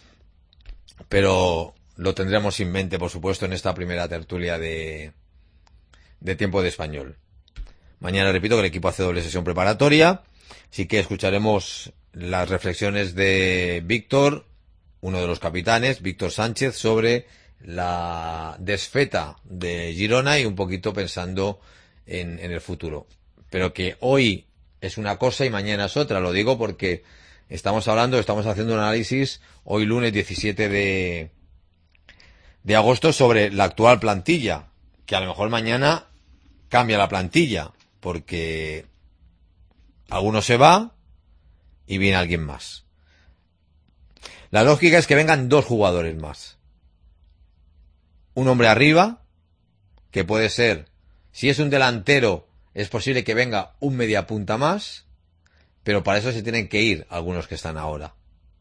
pero lo tendremos en mente, por supuesto, en esta primera tertulia de, de Tiempo de Español. Mañana, repito, que el equipo hace doble sesión preparatoria, así que escucharemos las reflexiones de Víctor, uno de los capitanes, Víctor Sánchez, sobre la desfeta de Girona y un poquito pensando en, en el futuro. Pero que hoy es una cosa y mañana es otra, lo digo porque estamos hablando, estamos haciendo un análisis hoy lunes diecisiete de, de agosto sobre la actual plantilla, que a lo mejor mañana cambia la plantilla, porque alguno se va y viene alguien más. La lógica es que vengan dos jugadores más. Un hombre arriba, que puede ser, si es un delantero, es posible que venga un mediapunta más, pero para eso se tienen que ir algunos que están ahora.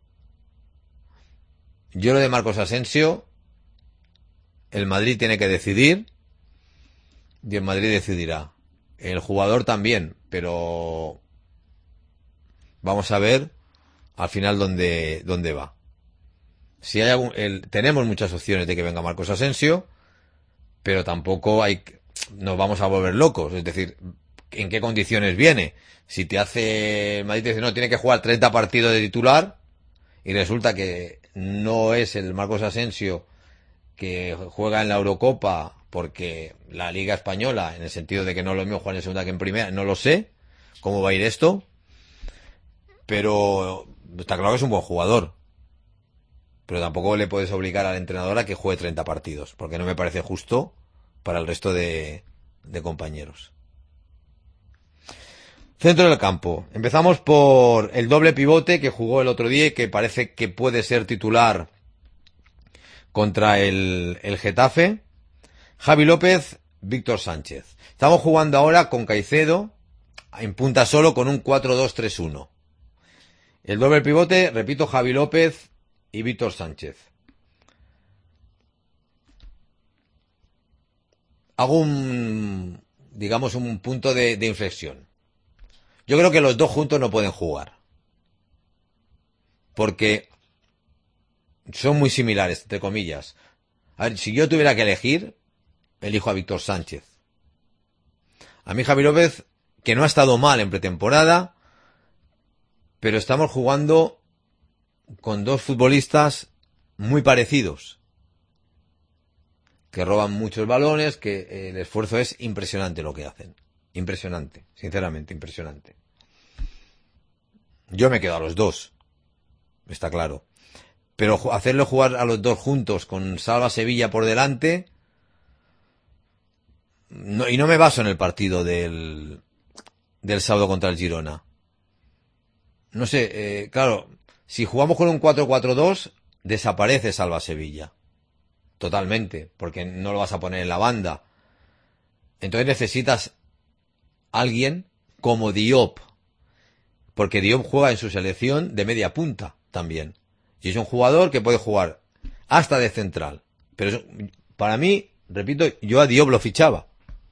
Yo lo de Marcos Asensio, el Madrid tiene que decidir, y el Madrid decidirá. El jugador también, pero vamos a ver al final dónde, dónde va. Si hay algún, el, tenemos muchas opciones de que venga Marcos Asensio, pero tampoco hay, nos vamos a volver locos. Es decir, ¿en qué condiciones viene? Si te hace, el Madrid te dice, no, tiene que jugar treinta partidos de titular, y resulta que no es el Marcos Asensio que juega en la Eurocopa, porque la Liga Española, en el sentido de que no es lo mismo jugar en segunda que en primera, no lo sé cómo va a ir esto, pero está claro que es un buen jugador. Pero tampoco le puedes obligar al entrenador a que juegue treinta partidos, porque no me parece justo para el resto de, de compañeros. Centro del campo. Empezamos por el doble pivote que jugó el otro día y que parece que puede ser titular contra el, el Getafe. Javi López, Víctor Sánchez. Estamos jugando ahora con Caicedo en punta solo con un cuatro dos tres uno. El doble pivote, repito, Javi López y Víctor Sánchez. Hago un, digamos, un punto de, de inflexión. Yo creo que los dos juntos no pueden jugar, porque son muy similares, entre comillas. A ver, si yo tuviera que elegir, elijo a Víctor Sánchez. A mí Javi López, que no ha estado mal en pretemporada, pero estamos jugando con dos futbolistas muy parecidos, que roban muchos balones, que el esfuerzo es impresionante lo que hacen. Impresionante, sinceramente, impresionante. Yo me quedo a los dos, está claro. Pero hacerlo jugar a los dos juntos con Salva Sevilla por delante, no, y no me baso en el partido del, del sábado contra el Girona. No sé, eh, claro, si jugamos con un cuatro cuatro dos, desaparece Salva Sevilla. Totalmente, porque no lo vas a poner en la banda. Entonces necesitas alguien como Diop, porque Diop juega en su selección de media punta también. Y es un jugador que puede jugar hasta de central. Pero eso, para mí, repito, yo a Diop lo fichaba.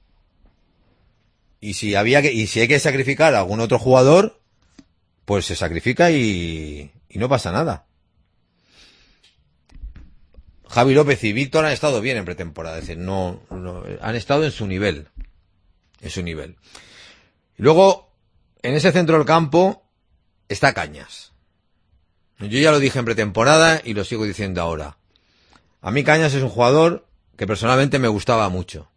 Y si había que, y si hay que sacrificar a algún otro jugador, pues se sacrifica y, y no pasa nada. Javi López y Víctor han estado bien en pretemporada, es decir, no, no han estado en su nivel, en su nivel. Y luego, en ese centro del campo está Cañas. Yo ya lo dije en pretemporada y lo sigo diciendo ahora. A mí Cañas es un jugador que personalmente me gustaba mucho.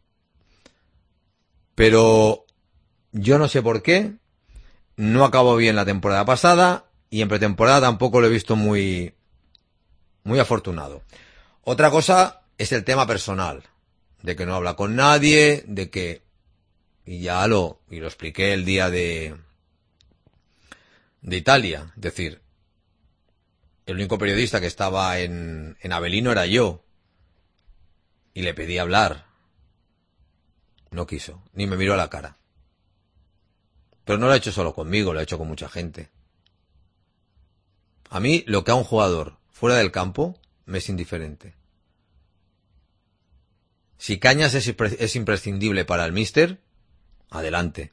Pero yo no sé por qué, no acabó bien la temporada pasada y en pretemporada tampoco lo he visto muy, muy afortunado. Otra cosa es el tema personal, de que no habla con nadie, de que, y ya lo, y lo expliqué el día de, de Italia, es decir, el único periodista que estaba en, en Avelino era yo, y le pedí hablar. No quiso, ni me miró a la cara. Pero no lo ha hecho solo conmigo, lo ha hecho con mucha gente. A mí, lo que a un jugador fuera del campo me es indiferente. Si Cañas es, impre- es imprescindible para el míster, adelante.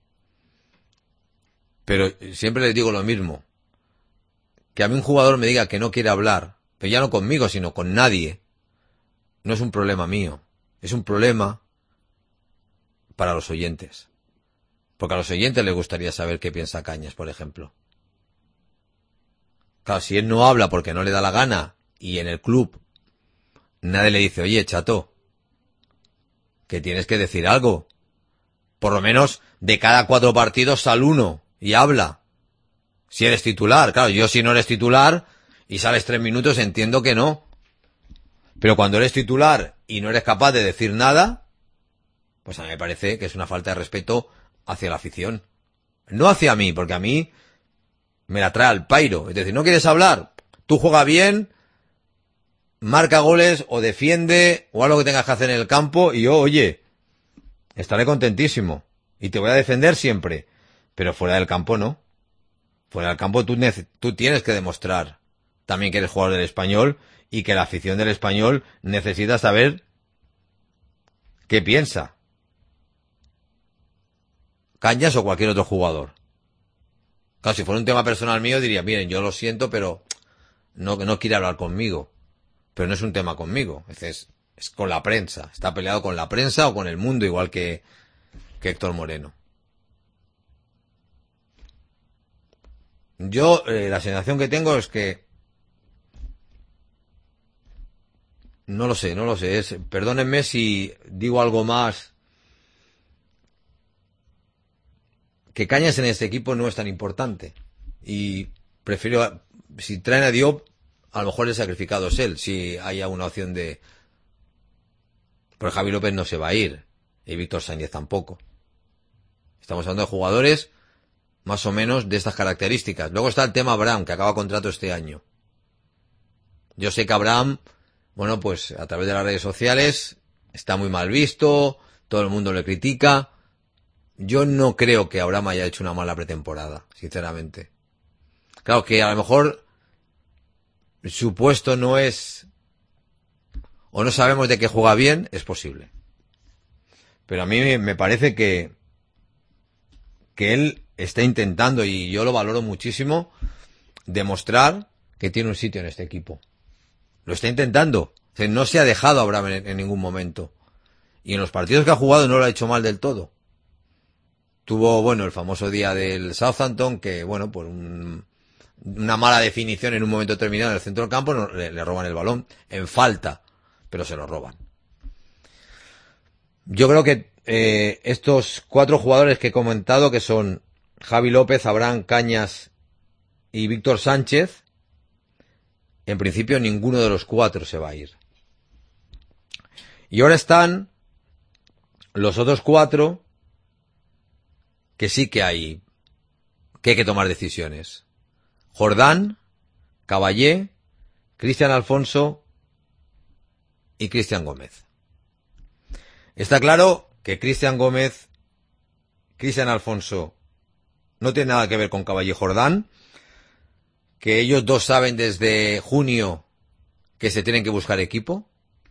Pero siempre les digo lo mismo. Que a mí un jugador me diga que no quiere hablar, pero ya no conmigo, sino con nadie, no es un problema mío. Es un problema para los oyentes. Porque a los oyentes les gustaría saber qué piensa Cañas, por ejemplo. Claro, si él no habla porque no le da la gana y en el club nadie le dice, oye, chato, que tienes que decir algo. Por lo menos de cada cuatro partidos sal uno y habla. Si eres titular, claro, yo si no eres titular y sales tres minutos entiendo que no. Pero cuando eres titular y no eres capaz de decir nada, pues a mí me parece que es una falta de respeto hacia la afición. No hacia mí, porque a mí me la trae al pairo. Es decir, ¿no quieres hablar? Tú juega bien, marca goles o defiende o algo que tengas que hacer en el campo y yo, oye, estaré contentísimo y te voy a defender siempre. Pero fuera del campo no. Fuera del campo tú, nece- tú tienes que demostrar también que eres jugador del Español y que la afición del Español necesita saber qué piensa Cañas o cualquier otro jugador. Claro, si fuera un tema personal mío diría, miren, yo lo siento, pero no, no quiere hablar conmigo. Pero no es un tema conmigo, es, es, es con la prensa. Está peleado con la prensa o con el mundo, igual que, que Héctor Moreno. Yo, eh, la sensación que tengo es que no lo sé, no lo sé. Es, perdónenme si digo algo más. Que Cañas en este equipo no es tan importante. Y prefiero, si traen a Diop, a lo mejor el sacrificado es él, si haya una opción de... Porque Javi López no se va a ir, y Víctor Sánchez tampoco. Estamos hablando de jugadores más o menos de estas características. Luego está el tema Abraham, que acaba contrato este año. Yo sé que Abraham, bueno, pues a través de las redes sociales está muy mal visto, todo el mundo le critica. Yo no creo que Abraham haya hecho una mala pretemporada, sinceramente. Claro que a lo mejor su puesto no es, o no sabemos de qué juega bien, es posible. Pero a mí me parece que que él está intentando, y yo lo valoro muchísimo, demostrar que tiene un sitio en este equipo. Lo está intentando. O sea, no se ha dejado a Abraham en, en ningún momento. Y en los partidos que ha jugado no lo ha hecho mal del todo. Tuvo, bueno, el famoso día del Southampton, que, bueno, por un, una mala definición en un momento determinado en el centro del campo, no, le, le roban el balón en falta, pero se lo roban. Yo creo que eh, estos cuatro jugadores que he comentado, que son Javi López, Abraham, Cañas y Víctor Sánchez, en principio ninguno de los cuatro se va a ir. Y ahora están los otros cuatro que sí que hay que hay que tomar decisiones. Jordán, Caballé, Cristian Alfonso y Cristian Gómez. Está claro que Cristian Gómez, Cristian Alfonso no tiene nada que ver con Caballé Jordán, que ellos dos saben desde junio que se tienen que buscar equipo.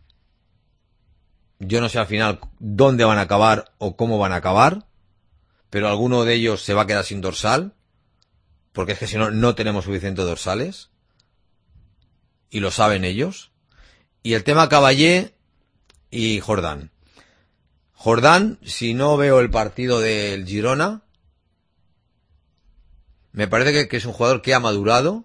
Yo no sé al final dónde van a acabar o cómo van a acabar, pero alguno de ellos se va a quedar sin dorsal, porque es que si no, no tenemos suficientes dorsales, y lo saben ellos. Y el tema Caballé y Jordán. Jordán, si no veo el partido del Girona, me parece que, que es un jugador que ha madurado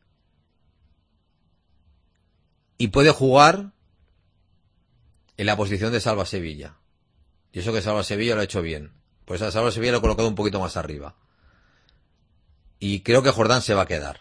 y puede jugar en la posición de Salva Sevilla. Y eso que Salva Sevilla lo ha hecho bien. Pues a Salva Sevilla lo he colocado un poquito más arriba. Y creo que Jordán se va a quedar.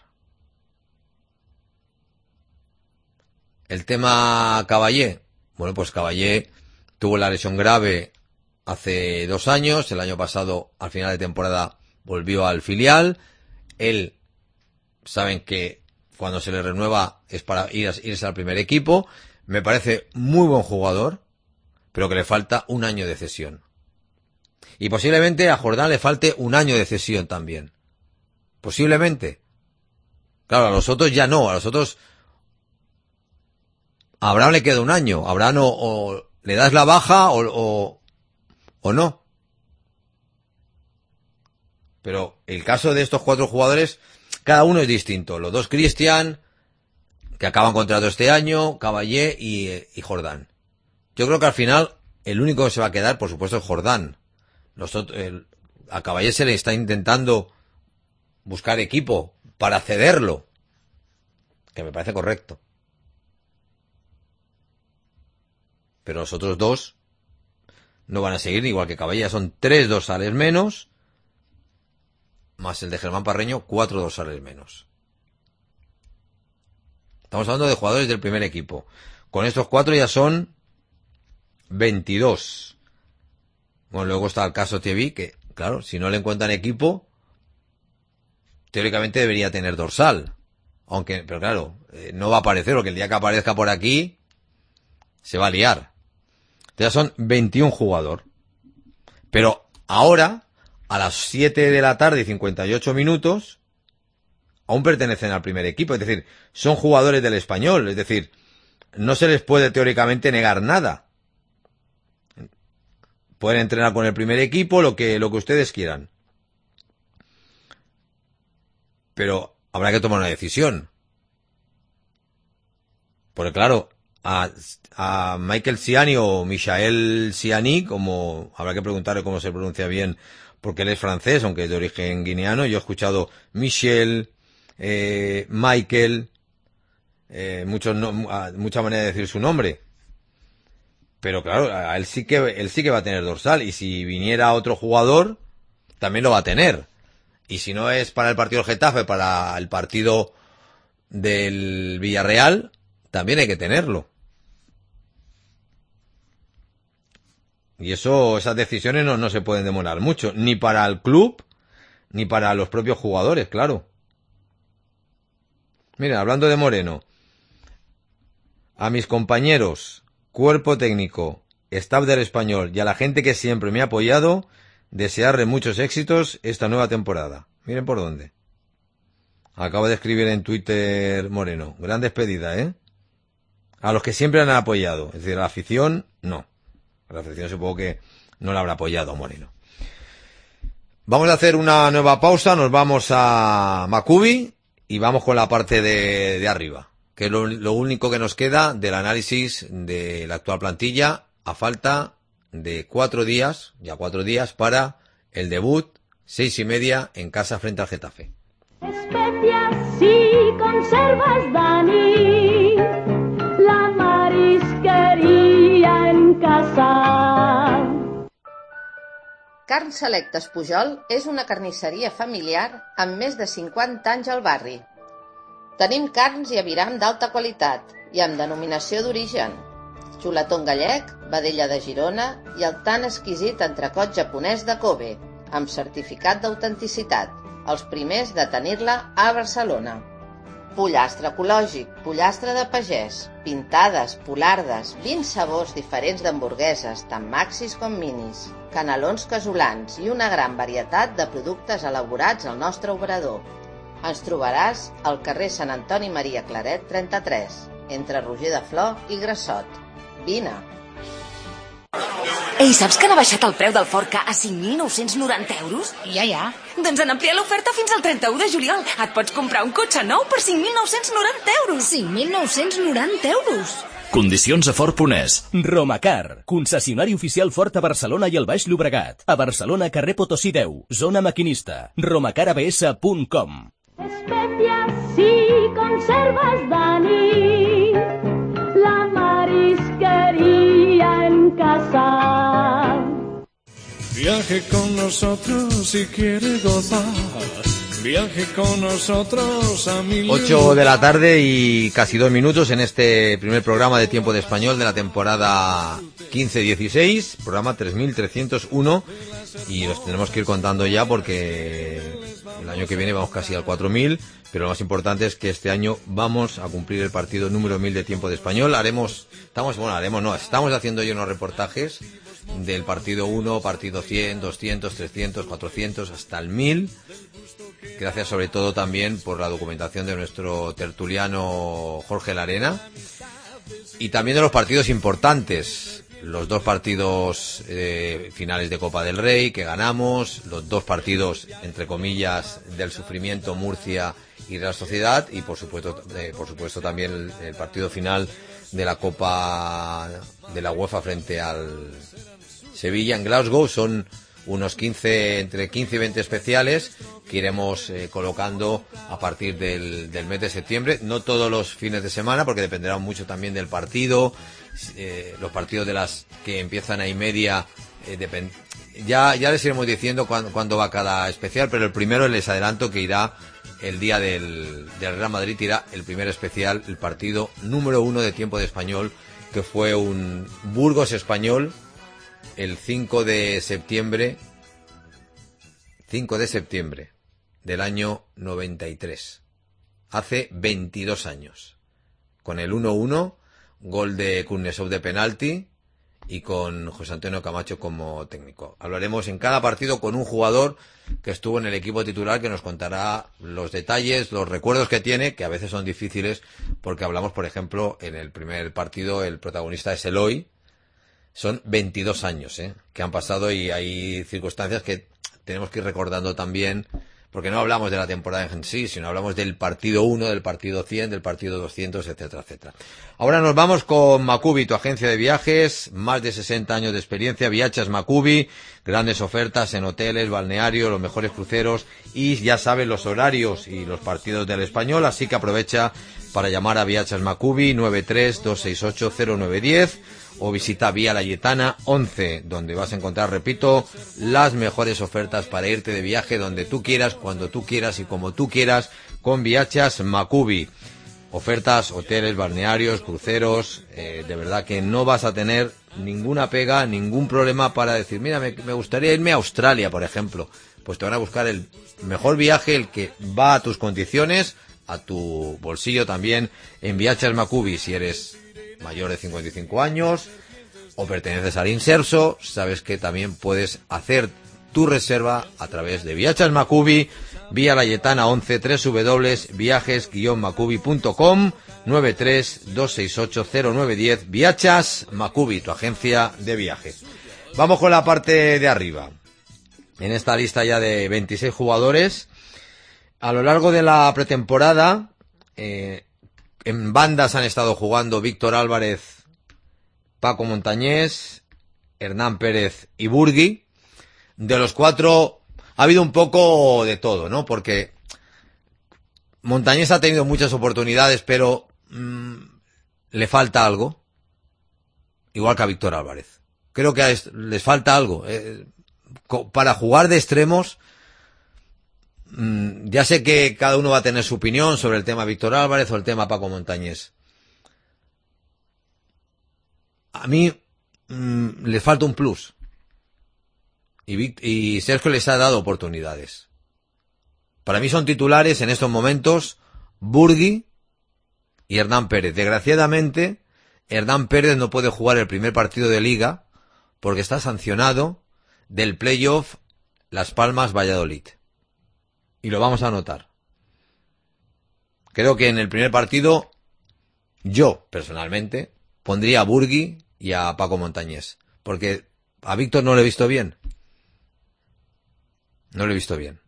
El tema Caballé. Bueno, pues Caballé tuvo la lesión grave hace dos años. El año pasado, al final de temporada, volvió al filial. Él, saben que cuando se le renueva es para ir a, irse al primer equipo. Me parece muy buen jugador, pero que le falta un año de cesión. Y posiblemente a Jordán le falte un año de cesión también. Posiblemente. Claro, a los otros ya no. A los otros a Abraham le queda un año. A Abraham o, o le das la baja o, o, o no. Pero el caso de estos cuatro jugadores, cada uno es distinto. Los dos Cristian, que acaban contrato este año, Caballé y, y Jordán. Yo creo que al final el único que se va a quedar, por supuesto, es Jordán. Los otros, el, a Caballé se le está intentando buscar equipo para cederlo, que me parece correcto. Pero los otros dos no van a seguir, igual que Caballé. Son tres dorsales menos, más el de Germán Parreño, cuatro dorsales menos. Estamos hablando de jugadores del primer equipo. Con estos cuatro ya son veintidós. Bueno, luego está el caso Thierry, que, claro, si no le encuentran equipo, teóricamente debería tener dorsal. Aunque, pero claro, eh, no va a aparecer, porque el día que aparezca por aquí, se va a liar. Ya son veintiún jugadores. Pero ahora, a las siete de la tarde y cincuenta y ocho minutos, aún pertenecen al primer equipo. Es decir, son jugadores del Español. Es decir, no se les puede teóricamente negar nada. Pueden entrenar con el primer equipo, lo que, lo que ustedes quieran. Pero habrá que tomar una decisión. Porque claro, a, a Michael Siani o Michael Siani, como habrá que preguntarle cómo se pronuncia bien, porque él es francés, aunque es de origen guineano. Yo he escuchado Michel, eh, Michael, eh, muchos no, mucha manera de decir su nombre. Pero claro, a él sí que él sí que va a tener dorsal, y si viniera otro jugador también lo va a tener. Y si no es para el partido del Getafe, para el partido del Villarreal, también hay que tenerlo. Y eso, esas decisiones no, no se pueden demorar mucho, ni para el club, ni para los propios jugadores, claro. Mira, hablando de Moreno, a mis compañeros, cuerpo técnico, staff del Español y a la gente que siempre me ha apoyado, desearle muchos éxitos esta nueva temporada. Miren por dónde. Acabo de escribir en Twitter Moreno. Gran despedida, ¿eh? A los que siempre han apoyado. Es decir, a la afición, no. A la afición supongo que no la habrá apoyado Moreno. Vamos a hacer una nueva pausa. Nos vamos a Maccabi y vamos con la parte de, de arriba, que es lo, lo único que nos queda del análisis de la actual plantilla, a falta de cuatro días, ya cuatro días, para el debut, seis y media, en casa frente al Getafe. Especias y conservas, Dani, la marisquería en casa. Carn Selectes Pujol és una carnisseria familiar amb més de cinquanta anys al barri. Tenim carns i aviram d'alta qualitat i amb denominació d'origen. Xuletón gallec, vedella de Girona i el tan exquisit entrecot japonès de Kobe, amb certificat d'autenticitat, els primers de tenir-la a Barcelona. Pollastre ecològic, pollastre de pagès, pintades, polardes, vint sabors diferents d'hamburgueses, tant maxis com minis, canelons casolans i una gran varietat de productes elaborats al nostre obrador. Ens trobaràs al carrer Sant Antoni Maria Claret trenta-tres, entre Roger de Flor i Grassot. Vine! Ei, saps que han baixat el preu del Forca a cinc mil nou-cents noranta euros? Ja, ja. Doncs han ampliat l'oferta fins al trenta-u de juliol. Et pots comprar un cotxe nou per cinc mil nou-cents noranta euros. cinc mil nou-cents noranta euros? Condicions a Ford Ponès. Romacar, concessionari oficial Ford a Barcelona i el Baix Llobregat. A Barcelona, carrer Potosí deu, zona maquinista. romacar a b s punt com. Especias y conservas, Dani, la marisquería en casa. Viaje con nosotros si quiere gozar. Viaje con nosotros a mil... ocho de la tarde y casi dos minutos en este primer programa de Tiempo de Español de la temporada quince dieciséis, programa tres mil trescientos uno, y los tenemos que ir contando ya porque el año que viene vamos casi al cuatro mil, pero lo más importante es que este año vamos a cumplir el partido número mil de Tiempo de Español. Haremos, estamos, bueno, haremos, no, estamos haciendo ya unos reportajes del partido uno, partido cien, doscientos, trescientos, cuatrocientos, hasta el mil. Gracias sobre todo también por la documentación de nuestro tertuliano Jorge Larena, y también de los partidos importantes, los dos partidos eh, finales de Copa del Rey que ganamos, los dos partidos entre comillas del sufrimiento, Murcia y Real Sociedad, y por supuesto eh, por supuesto también el, el partido final de la Copa de la UEFA frente al Sevilla en Glasgow. Son unos quince, entre quince y veinte especiales que iremos eh, colocando a partir del, del mes de septiembre, no todos los fines de semana porque dependerá mucho también del partido, eh, los partidos de las que empiezan a y media, eh, depend... ya, ya les iremos diciendo cuándo, cuándo va cada especial, pero el primero les adelanto que irá el día del, del Real Madrid, irá el primer especial, el partido número uno de Tiempo de Español, que fue un Burgos Español, el cinco de septiembre, cinco de septiembre del año noventa y tres, hace veintidós años, con el uno uno, gol de Kurnesov de penalti y con José Antonio Camacho como técnico. Hablaremos en cada partido con un jugador que estuvo en el equipo titular, que nos contará los detalles, los recuerdos que tiene, que a veces son difíciles porque hablamos, por ejemplo, en el primer partido el protagonista es Eloy. Son veintidós años ¿eh? que han pasado, y hay circunstancias que tenemos que ir recordando también, porque no hablamos de la temporada en sí, sino hablamos del partido uno, del partido cien, del partido doscientos, etcétera, etcétera. Ahora nos vamos con Macubi, tu agencia de viajes, más de sesenta años de experiencia, Viachas Macubi, grandes ofertas en hoteles, balnearios, los mejores cruceros, y ya sabes los horarios y los partidos del Español, así que aprovecha para llamar a Viachas Macubi, nueve tres dos seis ocho cero nueve uno cero, o visita Vía Layetana once, donde vas a encontrar, repito, las mejores ofertas para irte de viaje donde tú quieras, cuando tú quieras y como tú quieras, con Viachas Macubi. Ofertas, hoteles, balnearios, cruceros, eh, de verdad que no vas a tener ninguna pega, ningún problema para decir, mira, me, me gustaría irme a Australia, por ejemplo. Pues te van a buscar el mejor viaje, el que va a tus condiciones, a tu bolsillo también, en Viachas Macubi. Si eres mayor de cincuenta y cinco años o perteneces al Inserso, sabes que también puedes hacer tu reserva a través de Viachas Macubi, Vía Layetana once, w w w punto viajes guion macubi punto com, nueve tres dos seis ocho cero nueve uno cero. Viachas Macubi, tu agencia de viaje. Vamos con la parte de arriba. En esta lista ya de veintiséis jugadores, a lo largo de la pretemporada, eh, en bandas han estado jugando Víctor Álvarez, Paco Montañés, Hernán Pérez y Burgui. De los cuatro ha habido un poco de todo, ¿no? Porque Montañés ha tenido muchas oportunidades, pero mmm, le falta algo. Igual que a Víctor Álvarez. Creo que a est- les falta algo. Eh, co- para jugar de extremos, ya sé que cada uno va a tener su opinión sobre el tema Víctor Álvarez o el tema Paco Montañés. A mí mmm, les falta un plus. Y, Vic- y Sergio les ha dado oportunidades. Para mí son titulares en estos momentos Burgui y Hernán Pérez. Desgraciadamente, Hernán Pérez no puede jugar el primer partido de Liga porque está sancionado del playoff Las Palmas Valladolid. Y lo vamos a notar. Creo que en el primer partido, yo, personalmente, pondría a Burgui y a Paco Montañés. Porque a Víctor no lo he visto bien. No lo he visto bien.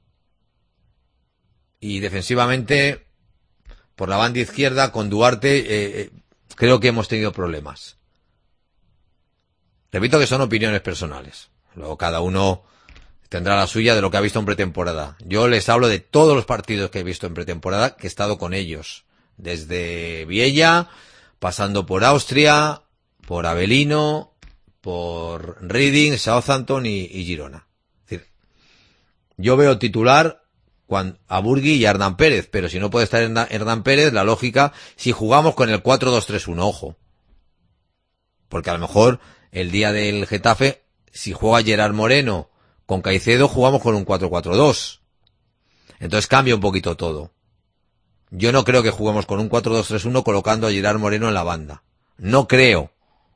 Y defensivamente, por la banda izquierda, con Duarte, eh, eh, creo que hemos tenido problemas. Repito que son opiniones personales. Luego cada uno tendrá la suya de lo que ha visto en pretemporada. Yo les hablo de todos los partidos que he visto en pretemporada, que he estado con ellos. Desde Viella, pasando por Austria, por Avelino, por Reading, Southampton y, y Girona. Es decir, yo veo titular cuando, a Burgui y a Hernán Pérez, pero si no puede estar Hernán Pérez, la lógica, si jugamos con el cuatro dos tres uno, ojo. Porque a lo mejor el día del Getafe, si juega Gerard Moreno con Caicedo, jugamos con un cuatro cuatro dos. Entonces cambia un poquito todo. Yo no creo que juguemos con un cuatro dos tres uno colocando a Gerard Moreno en la banda. No creo.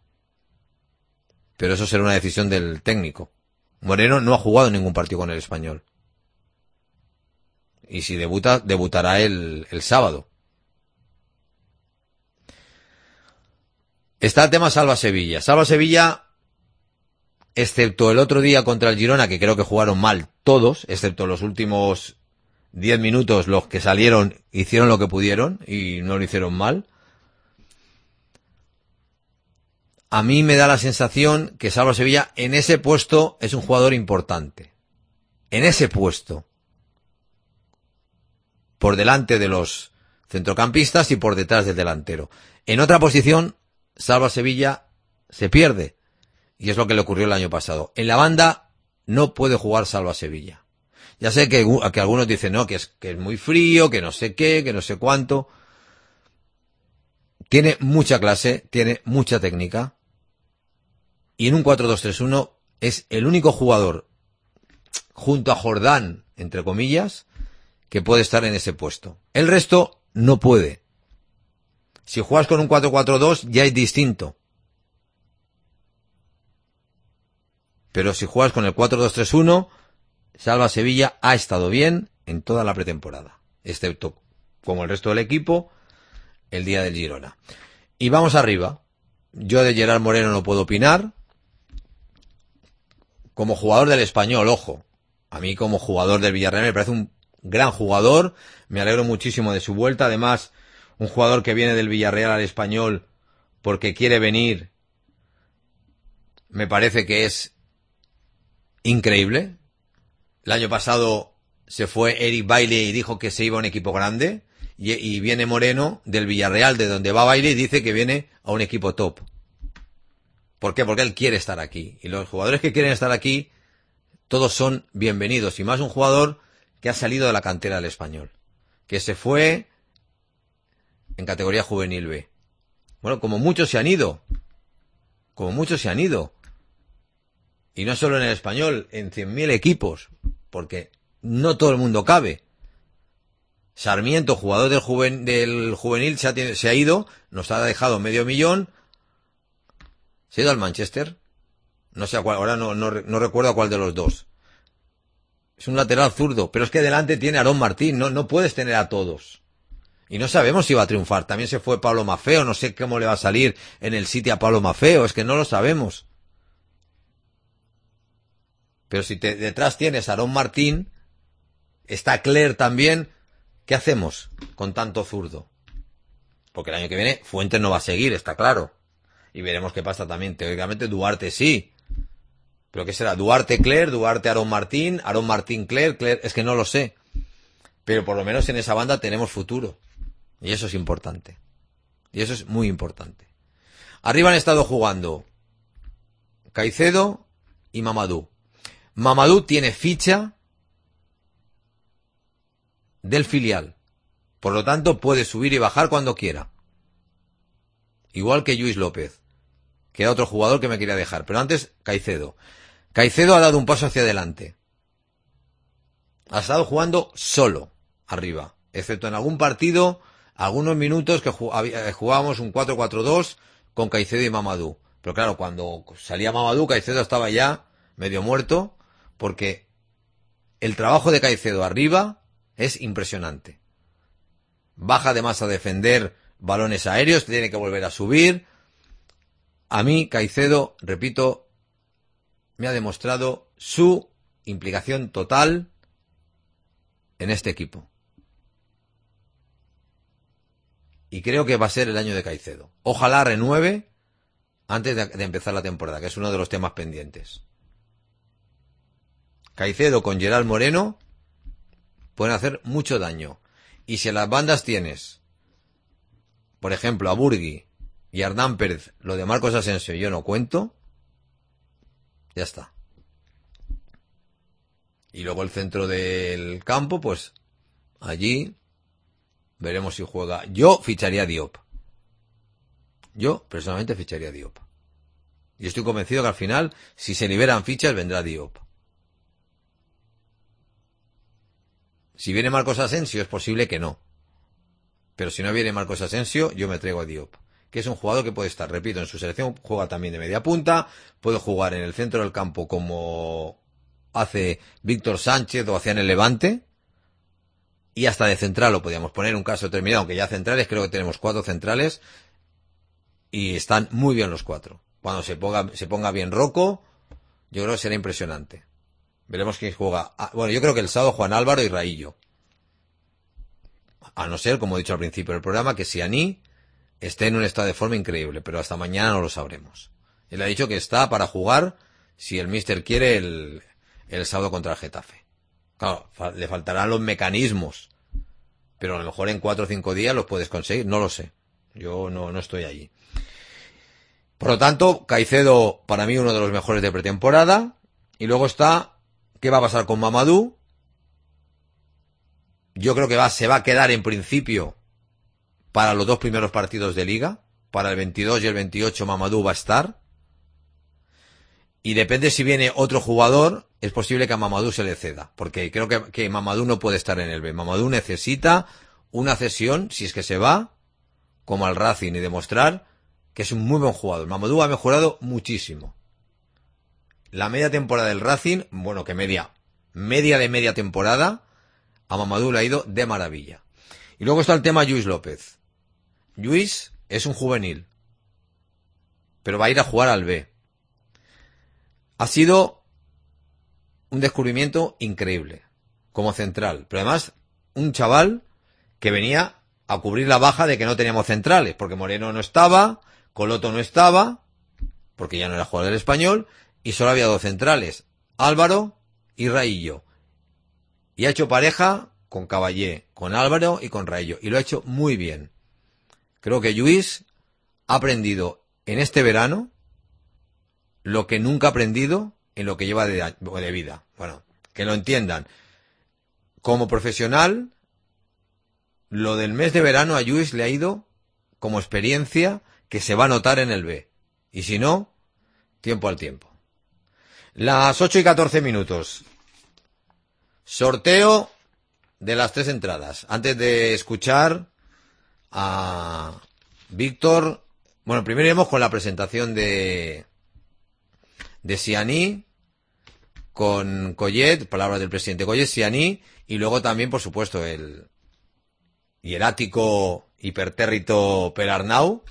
Pero eso será una decisión del técnico. Moreno no ha jugado ningún partido con el Español. Y si debuta, debutará el, el sábado. Está el tema Salva Sevilla. Salva Sevilla, excepto el otro día contra el Girona, que creo que jugaron mal todos, excepto los últimos diez minutos, los que salieron hicieron lo que pudieron y no lo hicieron mal. A mí me da la sensación que Salva Sevilla en ese puesto es un jugador importante. En ese puesto. Por delante de los centrocampistas y por detrás del delantero. En otra posición, Salva Sevilla se pierde. Y es lo que le ocurrió el año pasado. En la banda no puede jugar Salva Sevilla. Ya sé que, que algunos dicen, no, que es, que es muy frío, que no sé qué, que no sé cuánto. Tiene mucha clase, tiene mucha técnica. Y en un cuatro dos tres uno es el único jugador, junto a Jordán, entre comillas, que puede estar en ese puesto. El resto no puede. Si juegas con un cuatro cuatro dos ya es distinto. Pero si juegas con el cuatro dos tres uno, Salva Sevilla ha estado bien en toda la pretemporada. Excepto, como el resto del equipo, el día del Girona. Y vamos arriba. Yo de Gerard Moreno no puedo opinar. Como jugador del Español, ojo. A mí como jugador del Villarreal me parece un gran jugador. Me alegro muchísimo de su vuelta. Además, un jugador que viene del Villarreal al Español porque quiere venir, me parece que es increíble. El año pasado se fue Eric Bailey y dijo que se iba a un equipo grande. Y, y viene Moreno del Villarreal, de donde va Bailey, y dice que viene a un equipo top. ¿Por qué? Porque él quiere estar aquí. Y los jugadores que quieren estar aquí, todos son bienvenidos. Y más un jugador que ha salido de la cantera del Español. Que se fue en categoría juvenil B. Bueno, como muchos se han ido. Como muchos se han ido. Y no solo en el Español, en cien mil equipos. Porque no todo el mundo cabe. Sarmiento, jugador del, juven, del juvenil, se ha, se ha ido, nos ha dejado medio millón, se ha ido al Manchester, no sé a cuál, ahora no, no, no recuerdo a cuál de los dos. Es un lateral zurdo, pero es que delante tiene a Aarón Martín, no, no puedes tener a todos. Y no sabemos si va a triunfar, también se fue Pablo Maffeo, no sé cómo le va a salir en el City a Pablo Maffeo, es que no lo sabemos. Pero si te, detrás tienes a Aarón Martín, está Cler también. ¿Qué hacemos con tanto zurdo? Porque el año que viene Fuentes no va a seguir, está claro. Y veremos qué pasa también. Teóricamente Duarte sí. ¿Pero qué será? Duarte Cler, Duarte Aarón Martín, Aarón Martín Cler, Cler, es que no lo sé. Pero por lo menos en esa banda tenemos futuro. Y eso es importante. Y eso es muy importante. Arriba han estado jugando Caicedo y Mamadou. Mamadou tiene ficha del filial. Por lo tanto, puede subir y bajar cuando quiera. Igual que Lluís López, que era otro jugador que me quería dejar. Pero antes, Caicedo. Caicedo ha dado un paso hacia adelante. Ha estado jugando solo, arriba. Excepto en algún partido algunos minutos que jugábamos un cuatro cuatro dos con Caicedo y Mamadou. Pero claro, cuando salía Mamadou, Caicedo estaba ya medio muerto, porque el trabajo de Caicedo arriba es impresionante. Baja además a defender balones aéreos, tiene que volver a subir. A mí, Caicedo, repito, me ha demostrado su implicación total en este equipo. Y creo que va a ser el año de Caicedo. Ojalá renueve antes de, de empezar la temporada, que es uno de los temas pendientes. Caicedo con Gerard Moreno pueden hacer mucho daño. Y si en las bandas tienes, por ejemplo, a Burgui y a Hernán Pérez, lo de Marcos Asensio yo no cuento, ya está. Y luego el centro del campo, pues allí veremos si juega. Yo ficharía a Diop. Yo personalmente ficharía a Diop. Y estoy convencido que al final, si se liberan fichas, vendrá Diop. Si viene Marcos Asensio, es posible que no. Pero si no viene Marcos Asensio, yo me traigo a Diop. Que es un jugador que puede estar, repito, en su selección juega también de media punta, puede jugar en el centro del campo como hace Víctor Sánchez o hacía en el Levante, y hasta de central lo podíamos poner, un caso determinado, aunque ya centrales, creo que tenemos cuatro centrales, y están muy bien los cuatro. Cuando se ponga, se ponga bien Rocco, yo creo que será impresionante. Veremos quién juega. Ah, bueno, yo creo que el sábado Juan Álvaro y Raillo. A no ser, como he dicho al principio del programa, que Sianí esté en un estado de forma increíble, pero hasta mañana no lo sabremos. Él ha dicho que está para jugar, si el míster quiere, el, el sábado contra el Getafe. Claro, le faltarán los mecanismos, pero a lo mejor en cuatro o cinco días los puedes conseguir, no lo sé. Yo no, no estoy allí. Por lo tanto, Caicedo, para mí, uno de los mejores de pretemporada. Y luego está, ¿qué va a pasar con Mamadou? Yo creo que va, se va a quedar en principio para los dos primeros partidos de Liga. Para el veintidós y el veintiocho Mamadou va a estar. Y depende si viene otro jugador, es posible que a Mamadou se le ceda. Porque creo que, que Mamadou no puede estar en el B. Mamadou necesita una cesión, si es que se va, como al Racing, y demostrar que es un muy buen jugador. Mamadou ha mejorado muchísimo. La media temporada del Racing, bueno, que media, media de media temporada, a Mamadou le ha ido de maravilla. Y luego está el tema Lluís López. Lluís es un juvenil, pero va a ir a jugar al B. Ha sido un descubrimiento increíble, como central, pero además un chaval que venía a cubrir la baja de que no teníamos centrales, porque Moreno no estaba, Coloto no estaba, porque ya no era jugador del Español, y solo había dos centrales, Álvaro y Raillo. Y ha hecho pareja con Caballé, con Álvaro y con Raillo, y lo ha hecho muy bien. Creo que Lluís ha aprendido en este verano lo que nunca ha aprendido en lo que lleva de, de vida. Bueno, que lo entiendan. Como profesional, lo del mes de verano a Lluís le ha ido como experiencia que se va a notar en el B. Y si no, tiempo al tiempo. Las ocho y catorce minutos. Sorteo de las tres entradas. Antes de escuchar a Víctor, bueno, primero iremos con la presentación de de Sianí, con Collet, palabras del presidente Collet, Sianí, y luego también, por supuesto, el hierático hipertérrito Perarnau,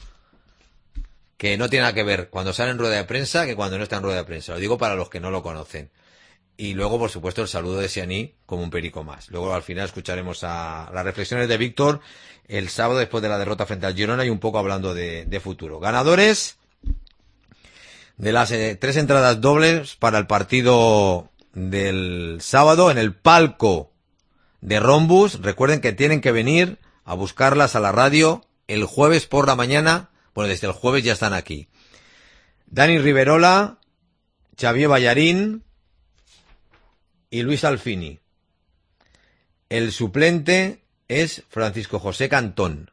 que no tiene nada que ver cuando sale en rueda de prensa que cuando no está en rueda de prensa. Lo digo para los que no lo conocen. Y luego, por supuesto, el saludo de Sianí como un perico más. Luego, al final, escucharemos a las reflexiones de Víctor el sábado después de la derrota frente al Girona y un poco hablando de, de futuro. Ganadores de las eh, tres entradas dobles para el partido del sábado en el palco de Rombus. Recuerden que tienen que venir a buscarlas a la radio el jueves por la mañana. Bueno, desde el jueves ya están aquí. Dani Riverola, Xavier Ballarín y Luis Alfini. El suplente es Francisco José Cantón.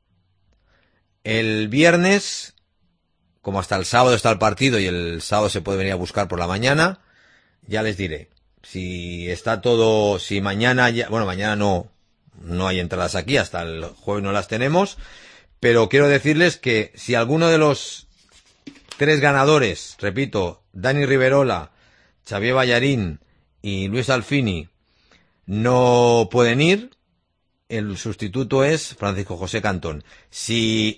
El viernes, como hasta el sábado está el partido y el sábado se puede venir a buscar por la mañana, ya les diré. Si está todo, si mañana, ya, bueno, mañana no, no hay entradas aquí, hasta el jueves no las tenemos, pero quiero decirles que si alguno de los tres ganadores, repito, Dani Riverola, Xavier Ballarín y Luis Alfini, no pueden ir, el sustituto es Francisco José Cantón. Si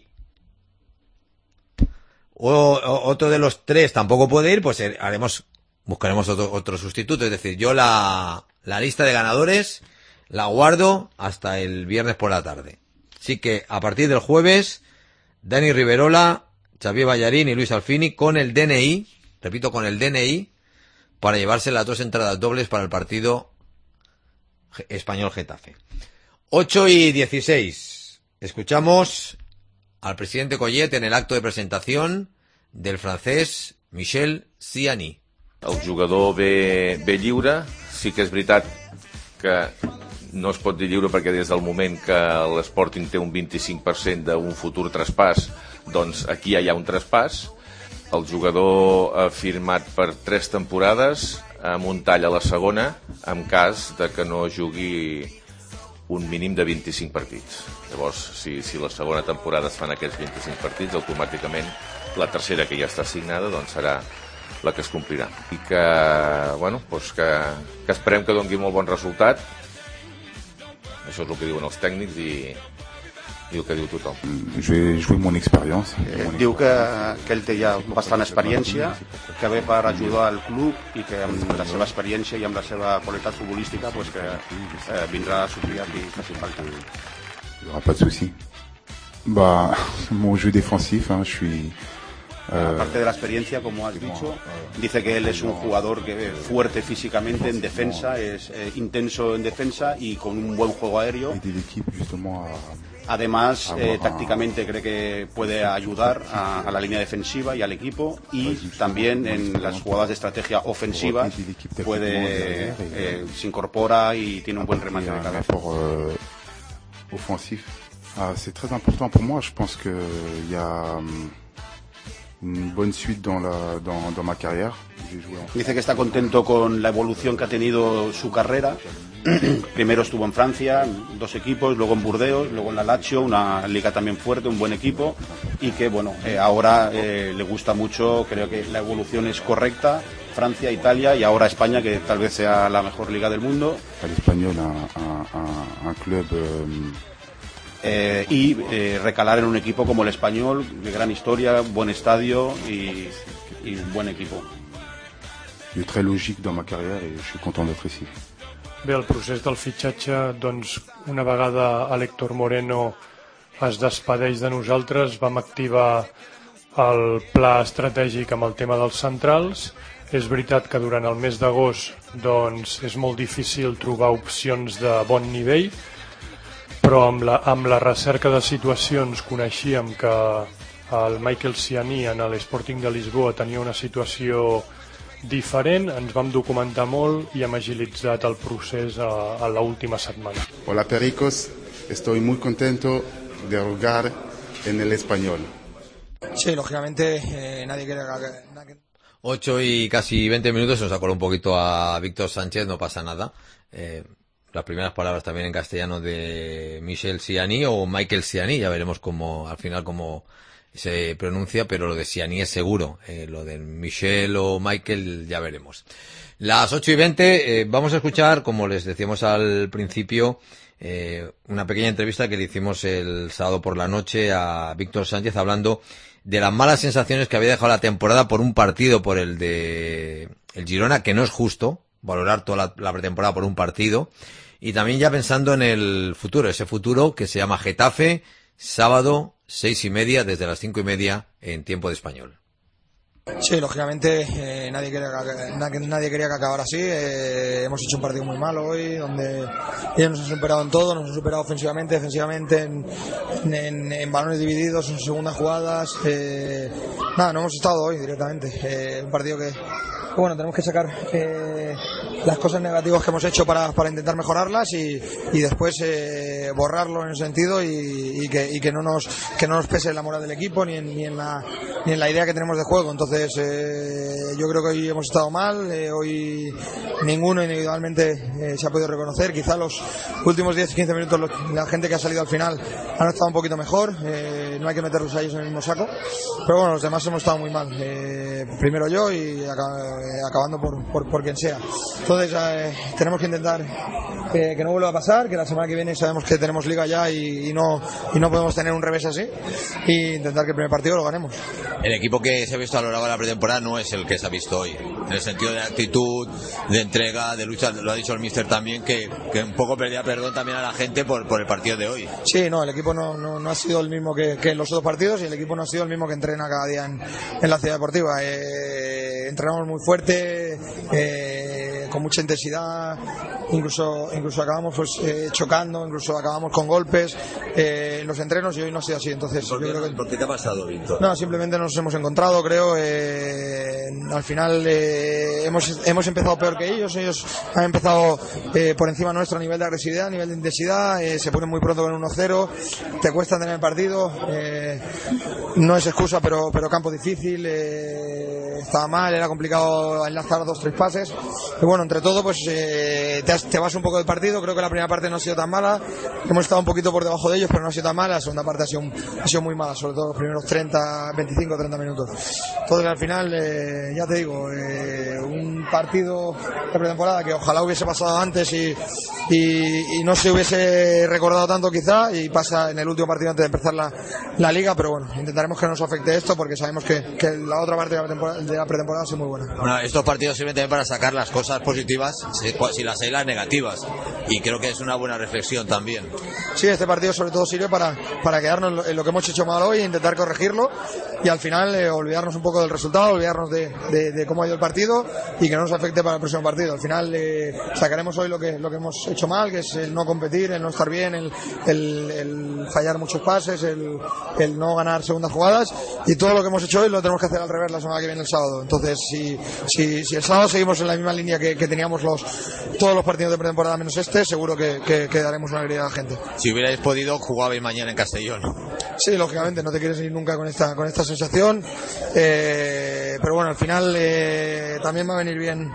o, o, otro de los tres tampoco puede ir, pues haremos, buscaremos otro, otro sustituto. Es decir, yo la, la lista de ganadores la guardo hasta el viernes por la tarde. Así que a partir del jueves, Dani Riverola, Xavier Ballarín y Luis Alfini con el D N I, repito, con el D N I, para llevarse las dos entradas dobles para el partido Español-Getafe. ocho y dieciséis. Escuchamos al presidente Collet en el acto de presentación del francès Michel Siani. El jugador ve, ve lliure, sí que és veritat que no es pot dir lliure perquè des del moment que l'Sporting té un vint-i-cinc per cent d'un futur traspàs, doncs aquí ja hi ha un traspàs. El jugador ha firmat per tres temporades amb un tall a la segona en cas de que no jugui un mínim de vint-i-cinc partits. Llavors, si, si la segona temporada es fan aquests vint-i-cinc partits, automàticament la tercera, que ja està assignada, doncs serà la que es complirà. I que, bueno, doncs que, que esperem que doni molt bon resultat. Això és el que diuen els tècnics i, i el que diu tothom. Je vais jouer mon expérience. Eh, diu que, que ell té ja bastant experiència, que ve per ajudar al club i que amb la seva experiència i amb la seva qualitat futbolística pues que eh, vindrà a suplir aquí faci falta. Il n'y aura pas de souci. Bah, mon jeu défensif, hein, je suis... Uh, Aparte de la experiencia, como has dicho, dice que él es un jugador que es fuerte físicamente en defensa, es eh, intenso en defensa y con un buen juego aéreo. Además, eh, tácticamente cree que puede ayudar a, a la línea defensiva y al equipo, y también en las jugadas de estrategia ofensiva puede eh, se incorpora y tiene un buen remate de cabeza. Offensif, ah, c'est très important pour moi. Je pense que il y a une bonne suite dans la dans, dans ma carrière. Dice que está contento con la evolución que ha tenido su carrera. Primero estuvo en Francia, dos equipos, luego en Burdeos, luego en la Lazio, una liga también fuerte, un buen equipo, y que bueno, eh, ahora eh, le gusta mucho, creo que la evolución es correcta. Francia, Italia y ahora España, que tal vez sea la mejor liga del mundo. El español, un club. Um... Eh, y eh, recalar en un equipo como el Español, de gran historia, buen estadio y, y buen equipo. És très logique dans ma carrière et je suis content d'être ici. Bé, el procés del fitxatge, doncs, una vegada Héctor Moreno es despedeix de nosaltres, vam activar el pla estratègic amb el tema dels centrals. És veritat que durant el mes d'agost doncs, és molt difícil trobar opcions de bon nivell, però amb la, amb la recerca de situacions coneixíem que el Michael Siani en l'Sporting de Lisboa tenia una situació diferent, ens vam documentar molt i hem agilitzat el procés a, a l'última setmana. Hola Pericos, estoy muy contento de jugar en el Español. Sí, lógicamente eh, nadie quiere... Nadie... ocho y casi veinte minutos, se nos acuerda un poquito a Víctor Sánchez, no pasa nada. Eh, las primeras palabras también en castellano de Michel Siani o Michael Siani, ya veremos cómo al final cómo se pronuncia, pero lo de Siani es seguro, eh, lo de Michel o Michael ya veremos. Las ocho y veinte, eh, vamos a escuchar, como les decíamos al principio, eh, una pequeña entrevista que le hicimos el sábado por la noche a Víctor Sánchez hablando de las malas sensaciones que había dejado la temporada por un partido, por el de el Girona, que no es justo valorar toda la, la pretemporada por un partido, y también ya pensando en el futuro, ese futuro que se llama Getafe, sábado, seis y media, desde las cinco y media, en tiempo de español. Sí, lógicamente eh, nadie, quería que, nadie quería que acabara así. Eh, hemos hecho un partido muy malo hoy, donde ellos nos han superado en todo, nos han superado ofensivamente, defensivamente, en, en, en balones divididos, en segundas jugadas. Eh, nada, no hemos estado hoy directamente. Eh, un partido que, bueno, tenemos que sacar eh, las cosas negativas que hemos hecho para, para intentar mejorarlas y, y después eh, borrarlo en ese sentido y, y, que, y que, no nos, que no nos pese la moral del equipo ni en, ni en la ni en la idea que tenemos de juego. Entonces eh, yo creo que hoy hemos estado mal, eh, hoy ninguno individualmente eh, se ha podido reconocer. Quizá los últimos diez quince minutos los, la gente que ha salido al final han estado un poquito mejor, eh, no hay que meterlos a ellos en el mismo saco, pero bueno, los demás hemos estado muy mal, eh, primero yo y acá, eh, acabando por, por, por quien sea. Entonces eh, tenemos que intentar eh, que no vuelva a pasar, que la semana que viene sabemos que tenemos liga ya y, y, no, y no podemos tener un revés así, e intentar que el primer partido lo ganemos. El equipo que se ha visto a lo largo de la pretemporada no es el que se ha visto hoy, en el sentido de actitud, de entrega, de lucha. Lo ha dicho el míster también, que, que un poco pedía perdón también a la gente por, por el partido de hoy. Sí, no, el equipo no, no, no ha sido el mismo que, que en los otros partidos, y el equipo no ha sido el mismo que entrena cada día en, en la ciudad deportiva. Eh, entrenamos muy fuerte, eh, con mucha intensidad, incluso incluso acabamos pues eh, chocando, incluso acabamos con golpes eh, en los entrenos, y hoy no ha sido así. Entonces, ¿Por qué, yo creo que... ¿Por qué te ha pasado, Víctor? No, simplemente nos hemos encontrado, creo. Eh, al final eh, hemos, hemos empezado peor que ellos. Ellos han empezado eh, por encima nuestro a nivel de agresividad, a nivel de intensidad. Eh, se ponen muy pronto con uno cero. Te cuesta tener el partido. Eh, no es excusa, pero, pero campo difícil. Eh, estaba mal, era complicado enlazar dos tres pases. Y bueno, entre todo, pues eh, te, has, te vas un poco del partido. Creo que la primera parte no ha sido tan mala. Hemos estado un poquito por debajo de ellos, pero no ha sido tan mala. La segunda parte ha sido, ha sido muy mala, sobre todo los primeros treinta, veinticinco, treinta minutos. Entonces, al final, eh, ya te digo, eh, un partido de pretemporada que ojalá hubiese pasado antes y, y, y no se hubiese recordado tanto quizá, y pasa en el último partido antes de empezar la, la liga, pero bueno, intentaremos que no nos afecte esto, porque sabemos que, que la otra parte de la, temporada, de la pretemporada ha sido muy buena. Bueno, estos partidos sirven también para sacar las cosas positivas, si, si las hay, las negativas, y creo que es una buena reflexión también. Sí, este partido sobre todo sirve para, para quedarnos en lo que hemos hecho mal hoy e intentar corregirlo, y al final eh, olvidarnos un poco del resultado, olvidarnos de, de, de cómo ha ido el partido, y que no nos afecte para el próximo partido. Al final eh, sacaremos hoy lo que, lo que hemos hecho mal, que es el no competir, el no estar bien, el, el, el fallar muchos pases, el, el no ganar segundas jugadas, y todo lo que hemos hecho hoy lo tenemos que hacer al revés la semana que viene, el sábado. Entonces, si, si, si el sábado seguimos en la misma línea que, que teníamos los, todos los partidos de pretemporada menos este, seguro que, que, que daremos una alegría a la gente. Si hubierais podido, jugabais mañana en Castellón. Sí, lógicamente, no te quieres ir nunca con esta, con esta sensación, eh, pero bueno, al final eh, también va a venir bien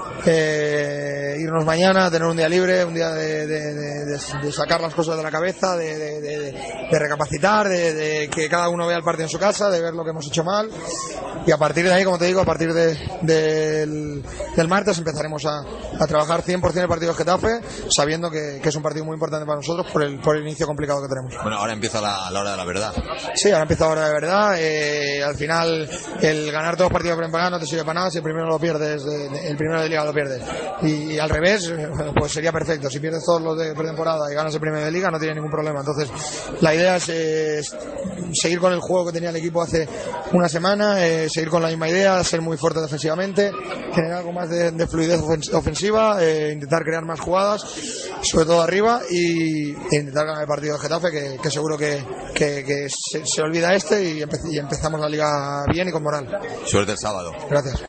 eh, irnos mañana, tener un día libre, un día de, de, de, de, de sacar las cosas de la cabeza, de, de, de, de recapacitar, de, de que cada uno vea el partido en su casa, de ver lo que hemos hecho mal, y a partir de ahí, como te digo, a partir de, de, del, del martes empezaremos a, a trabajar cien por ciento el partido de Getafe, sabiendo que, que es un partido muy importante para nosotros por el, por el inicio complicado que tenemos. Bueno, ahora empieza la, la hora de la verdad. Sí, ahora empieza la hora de verdad. Eh, al final, el ganar todos los partidos de pretemporada no te sirve para nada si el primero lo pierdes, de, de, el primero de liga lo pierdes. Y, y al revés, pues sería perfecto. Si pierdes todos los de pretemporada y ganas el primero de liga, no tiene ningún problema. Entonces, la idea es, eh, es seguir con el juego que tenía el equipo hace una semana, eh, seguir con la misma idea, ser muy fuerte defensivamente, tener algo más de, de fluidez ofensiva, eh, intentar crear más jugadas, sobre todo arriba, y, e intentar ganar el partido de Getafe, que, que seguro que, que, que se, se olvida este y, empe y empezamos la liga bien y con moral. Suerte el sábado. Gracias.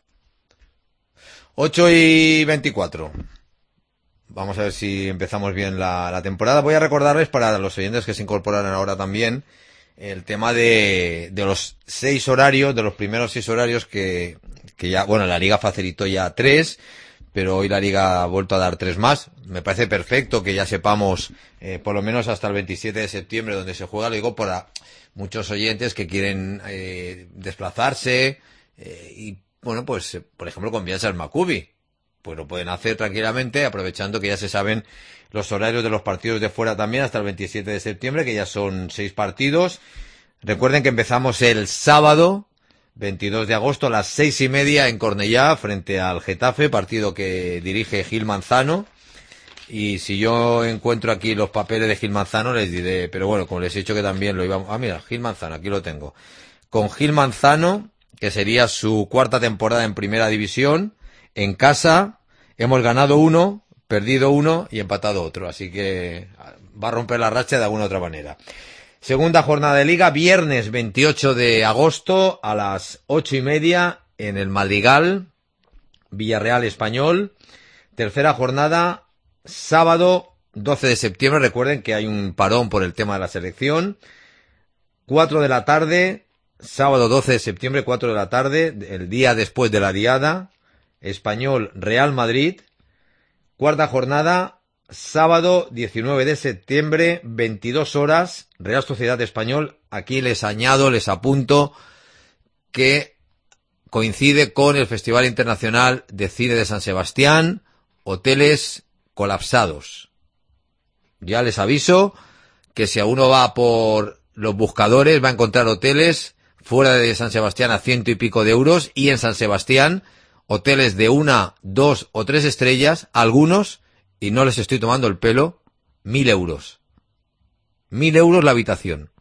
ocho y veinticuatro. Vamos a ver si empezamos bien la, la temporada. Voy a recordarles, para los oyentes que se incorporan ahora también, el tema de, de los seis horarios, de los primeros seis horarios que, que ya, bueno, la liga facilitó ya tres, pero hoy la liga ha vuelto a dar tres más. Me parece perfecto que ya sepamos, eh, por lo menos hasta el veintisiete de septiembre, donde se juega. Lo digo para muchos oyentes que quieren eh, desplazarse eh, y, bueno, pues, eh, por ejemplo, con viajes al Maccabi, pues lo pueden hacer tranquilamente, aprovechando que ya se saben los horarios de los partidos de fuera también hasta el veintisiete de septiembre, que ya son seis partidos. Recuerden que empezamos el sábado veintidós de agosto a las seis y media en Cornellá, frente al Getafe, partido que dirige Gil Manzano. Y si yo encuentro aquí los papeles de Gil Manzano, les diré, pero bueno, como les he dicho que también lo íbamos... Ah, mira, Gil Manzano, aquí lo tengo. Con Gil Manzano, que sería su cuarta temporada en Primera División, en casa, hemos ganado uno, perdido uno y empatado otro. Así que va a romper la racha de alguna otra manera. Segunda jornada de liga, viernes veintiocho de agosto a las ocho y media en el Madrigal, Villarreal Español. Tercera jornada, sábado doce de septiembre. Recuerden que hay un parón por el tema de la selección. Cuatro de la tarde, sábado doce de septiembre, cuatro de la tarde, el día después de la diada, Español Real Madrid, cuarta jornada, sábado diecinueve de septiembre, veintidós horas, Real Sociedad Español. Aquí les añado, les apunto que coincide con el Festival Internacional de Cine de San Sebastián, hoteles colapsados. Ya les aviso que si a uno va por los buscadores va a encontrar hoteles fuera de San Sebastián a ciento y pico de euros, y en San Sebastián hoteles de una, dos o tres estrellas, algunos, y no les estoy tomando el pelo, mil euros. Mil euros la habitación.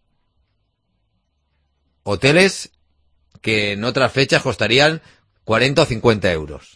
Hoteles que en otras fechas costarían cuarenta o cincuenta euros.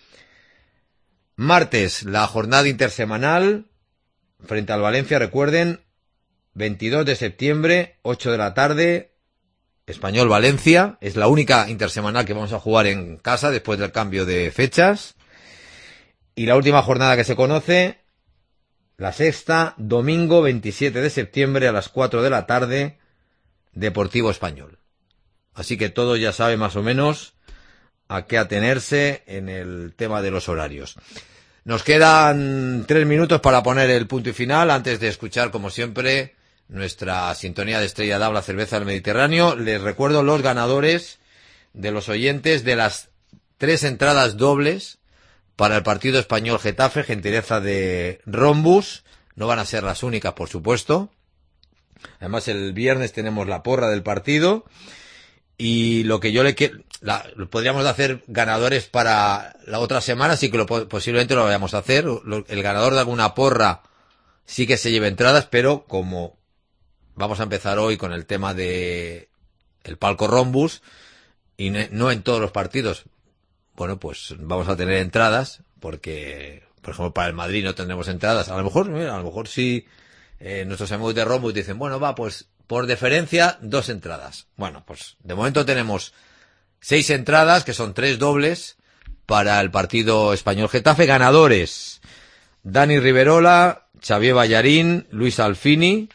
Martes, la jornada intersemanal frente al Valencia, recuerden, veintidós de septiembre, ocho de la tarde, Español Valencia, es la única intersemanal que vamos a jugar en casa después del cambio de fechas. Y la última jornada que se conoce, la sexta, domingo veintisiete de septiembre a las cuatro de la tarde, Deportivo Español. Así que todos ya saben más o menos a qué atenerse en el tema de los horarios. Nos quedan tres minutos para poner el punto y final antes de escuchar, como siempre, nuestra sintonía de Estrella Damm, la cerveza del Mediterráneo. Les recuerdo los ganadores de los oyentes de las tres entradas dobles para el partido Español Getafe, gentileza de Rhombus. No van a ser las únicas, por supuesto. Además, el viernes tenemos la porra del partido. Y lo que yo le quiero, la, podríamos hacer ganadores para la otra semana, sí que lo, posiblemente lo vayamos a hacer. Lo, el ganador de alguna porra sí que se lleve entradas, pero como vamos a empezar hoy con el tema de el palco Rhombus, y ne, no en todos los partidos, bueno, pues vamos a tener entradas, porque, por ejemplo, para el Madrid no tendremos entradas. A lo mejor, mira, a lo mejor sí, eh, nuestros amigos de Rhombus dicen, bueno, va, pues, por deferencia, dos entradas. Bueno, pues de momento tenemos seis entradas, que son tres dobles, para el partido Español Getafe. Ganadores: Dani Riverola, Xavier Ballarín, Luis Alfini.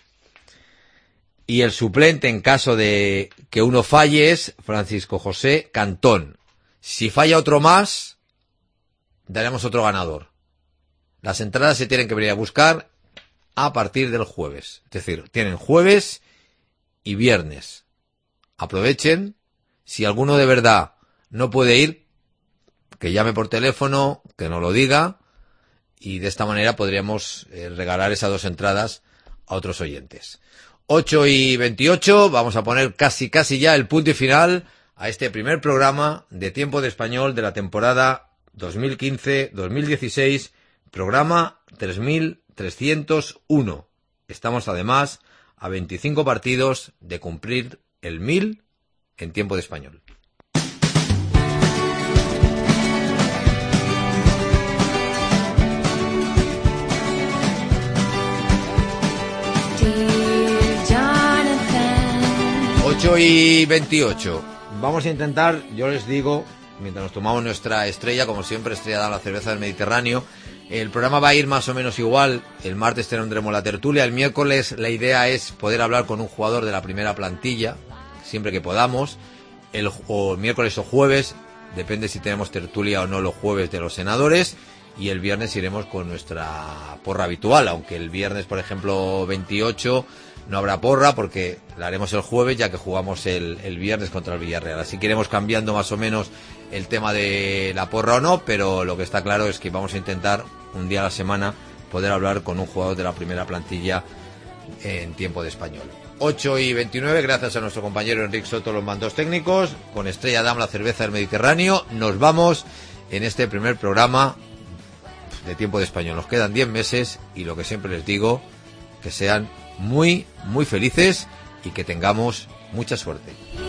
Y el suplente, en caso de que uno falle, es Francisco José Cantón. Si falla otro más, daremos otro ganador. Las entradas se tienen que venir a buscar a partir del jueves. Es decir, tienen jueves y viernes. Aprovechen. Si alguno de verdad no puede ir, que llame por teléfono, que nos lo diga, y de esta manera podríamos eh, regalar esas dos entradas a otros oyentes. ocho y veintiocho, vamos a poner casi casi ya el punto y final a este primer programa de Tiempo de Español de la temporada dos mil quince dos mil dieciséis, programa tres mil trescientos uno. Estamos además a veinticinco partidos de cumplir el mil en Tiempo de Español. ocho y veintiocho. Vamos a intentar, yo les digo, mientras nos tomamos nuestra estrella, como siempre, Estrella Damm, la cerveza del Mediterráneo, el programa va a ir más o menos igual. El martes tendremos la tertulia. El miércoles la idea es poder hablar con un jugador de la primera plantilla, siempre que podamos. El, o miércoles o jueves, depende si tenemos tertulia o no los jueves de los senadores. Y el viernes iremos con nuestra porra habitual, aunque el viernes, por ejemplo, veintiocho, no habrá porra porque la haremos el jueves, ya que jugamos el, el viernes contra el Villarreal. Así que iremos cambiando más o menos el tema de la porra o no, pero lo que está claro es que vamos a intentar un día a la semana poder hablar con un jugador de la primera plantilla en Tiempo de Español. ocho y veintinueve, gracias a nuestro compañero Enrique Soto, los mandos técnicos. Con Estrella Damm, la cerveza del Mediterráneo, nos vamos en este primer programa de Tiempo de Español. Nos quedan diez meses y lo que siempre les digo, que sean muy, muy felices y que tengamos mucha suerte.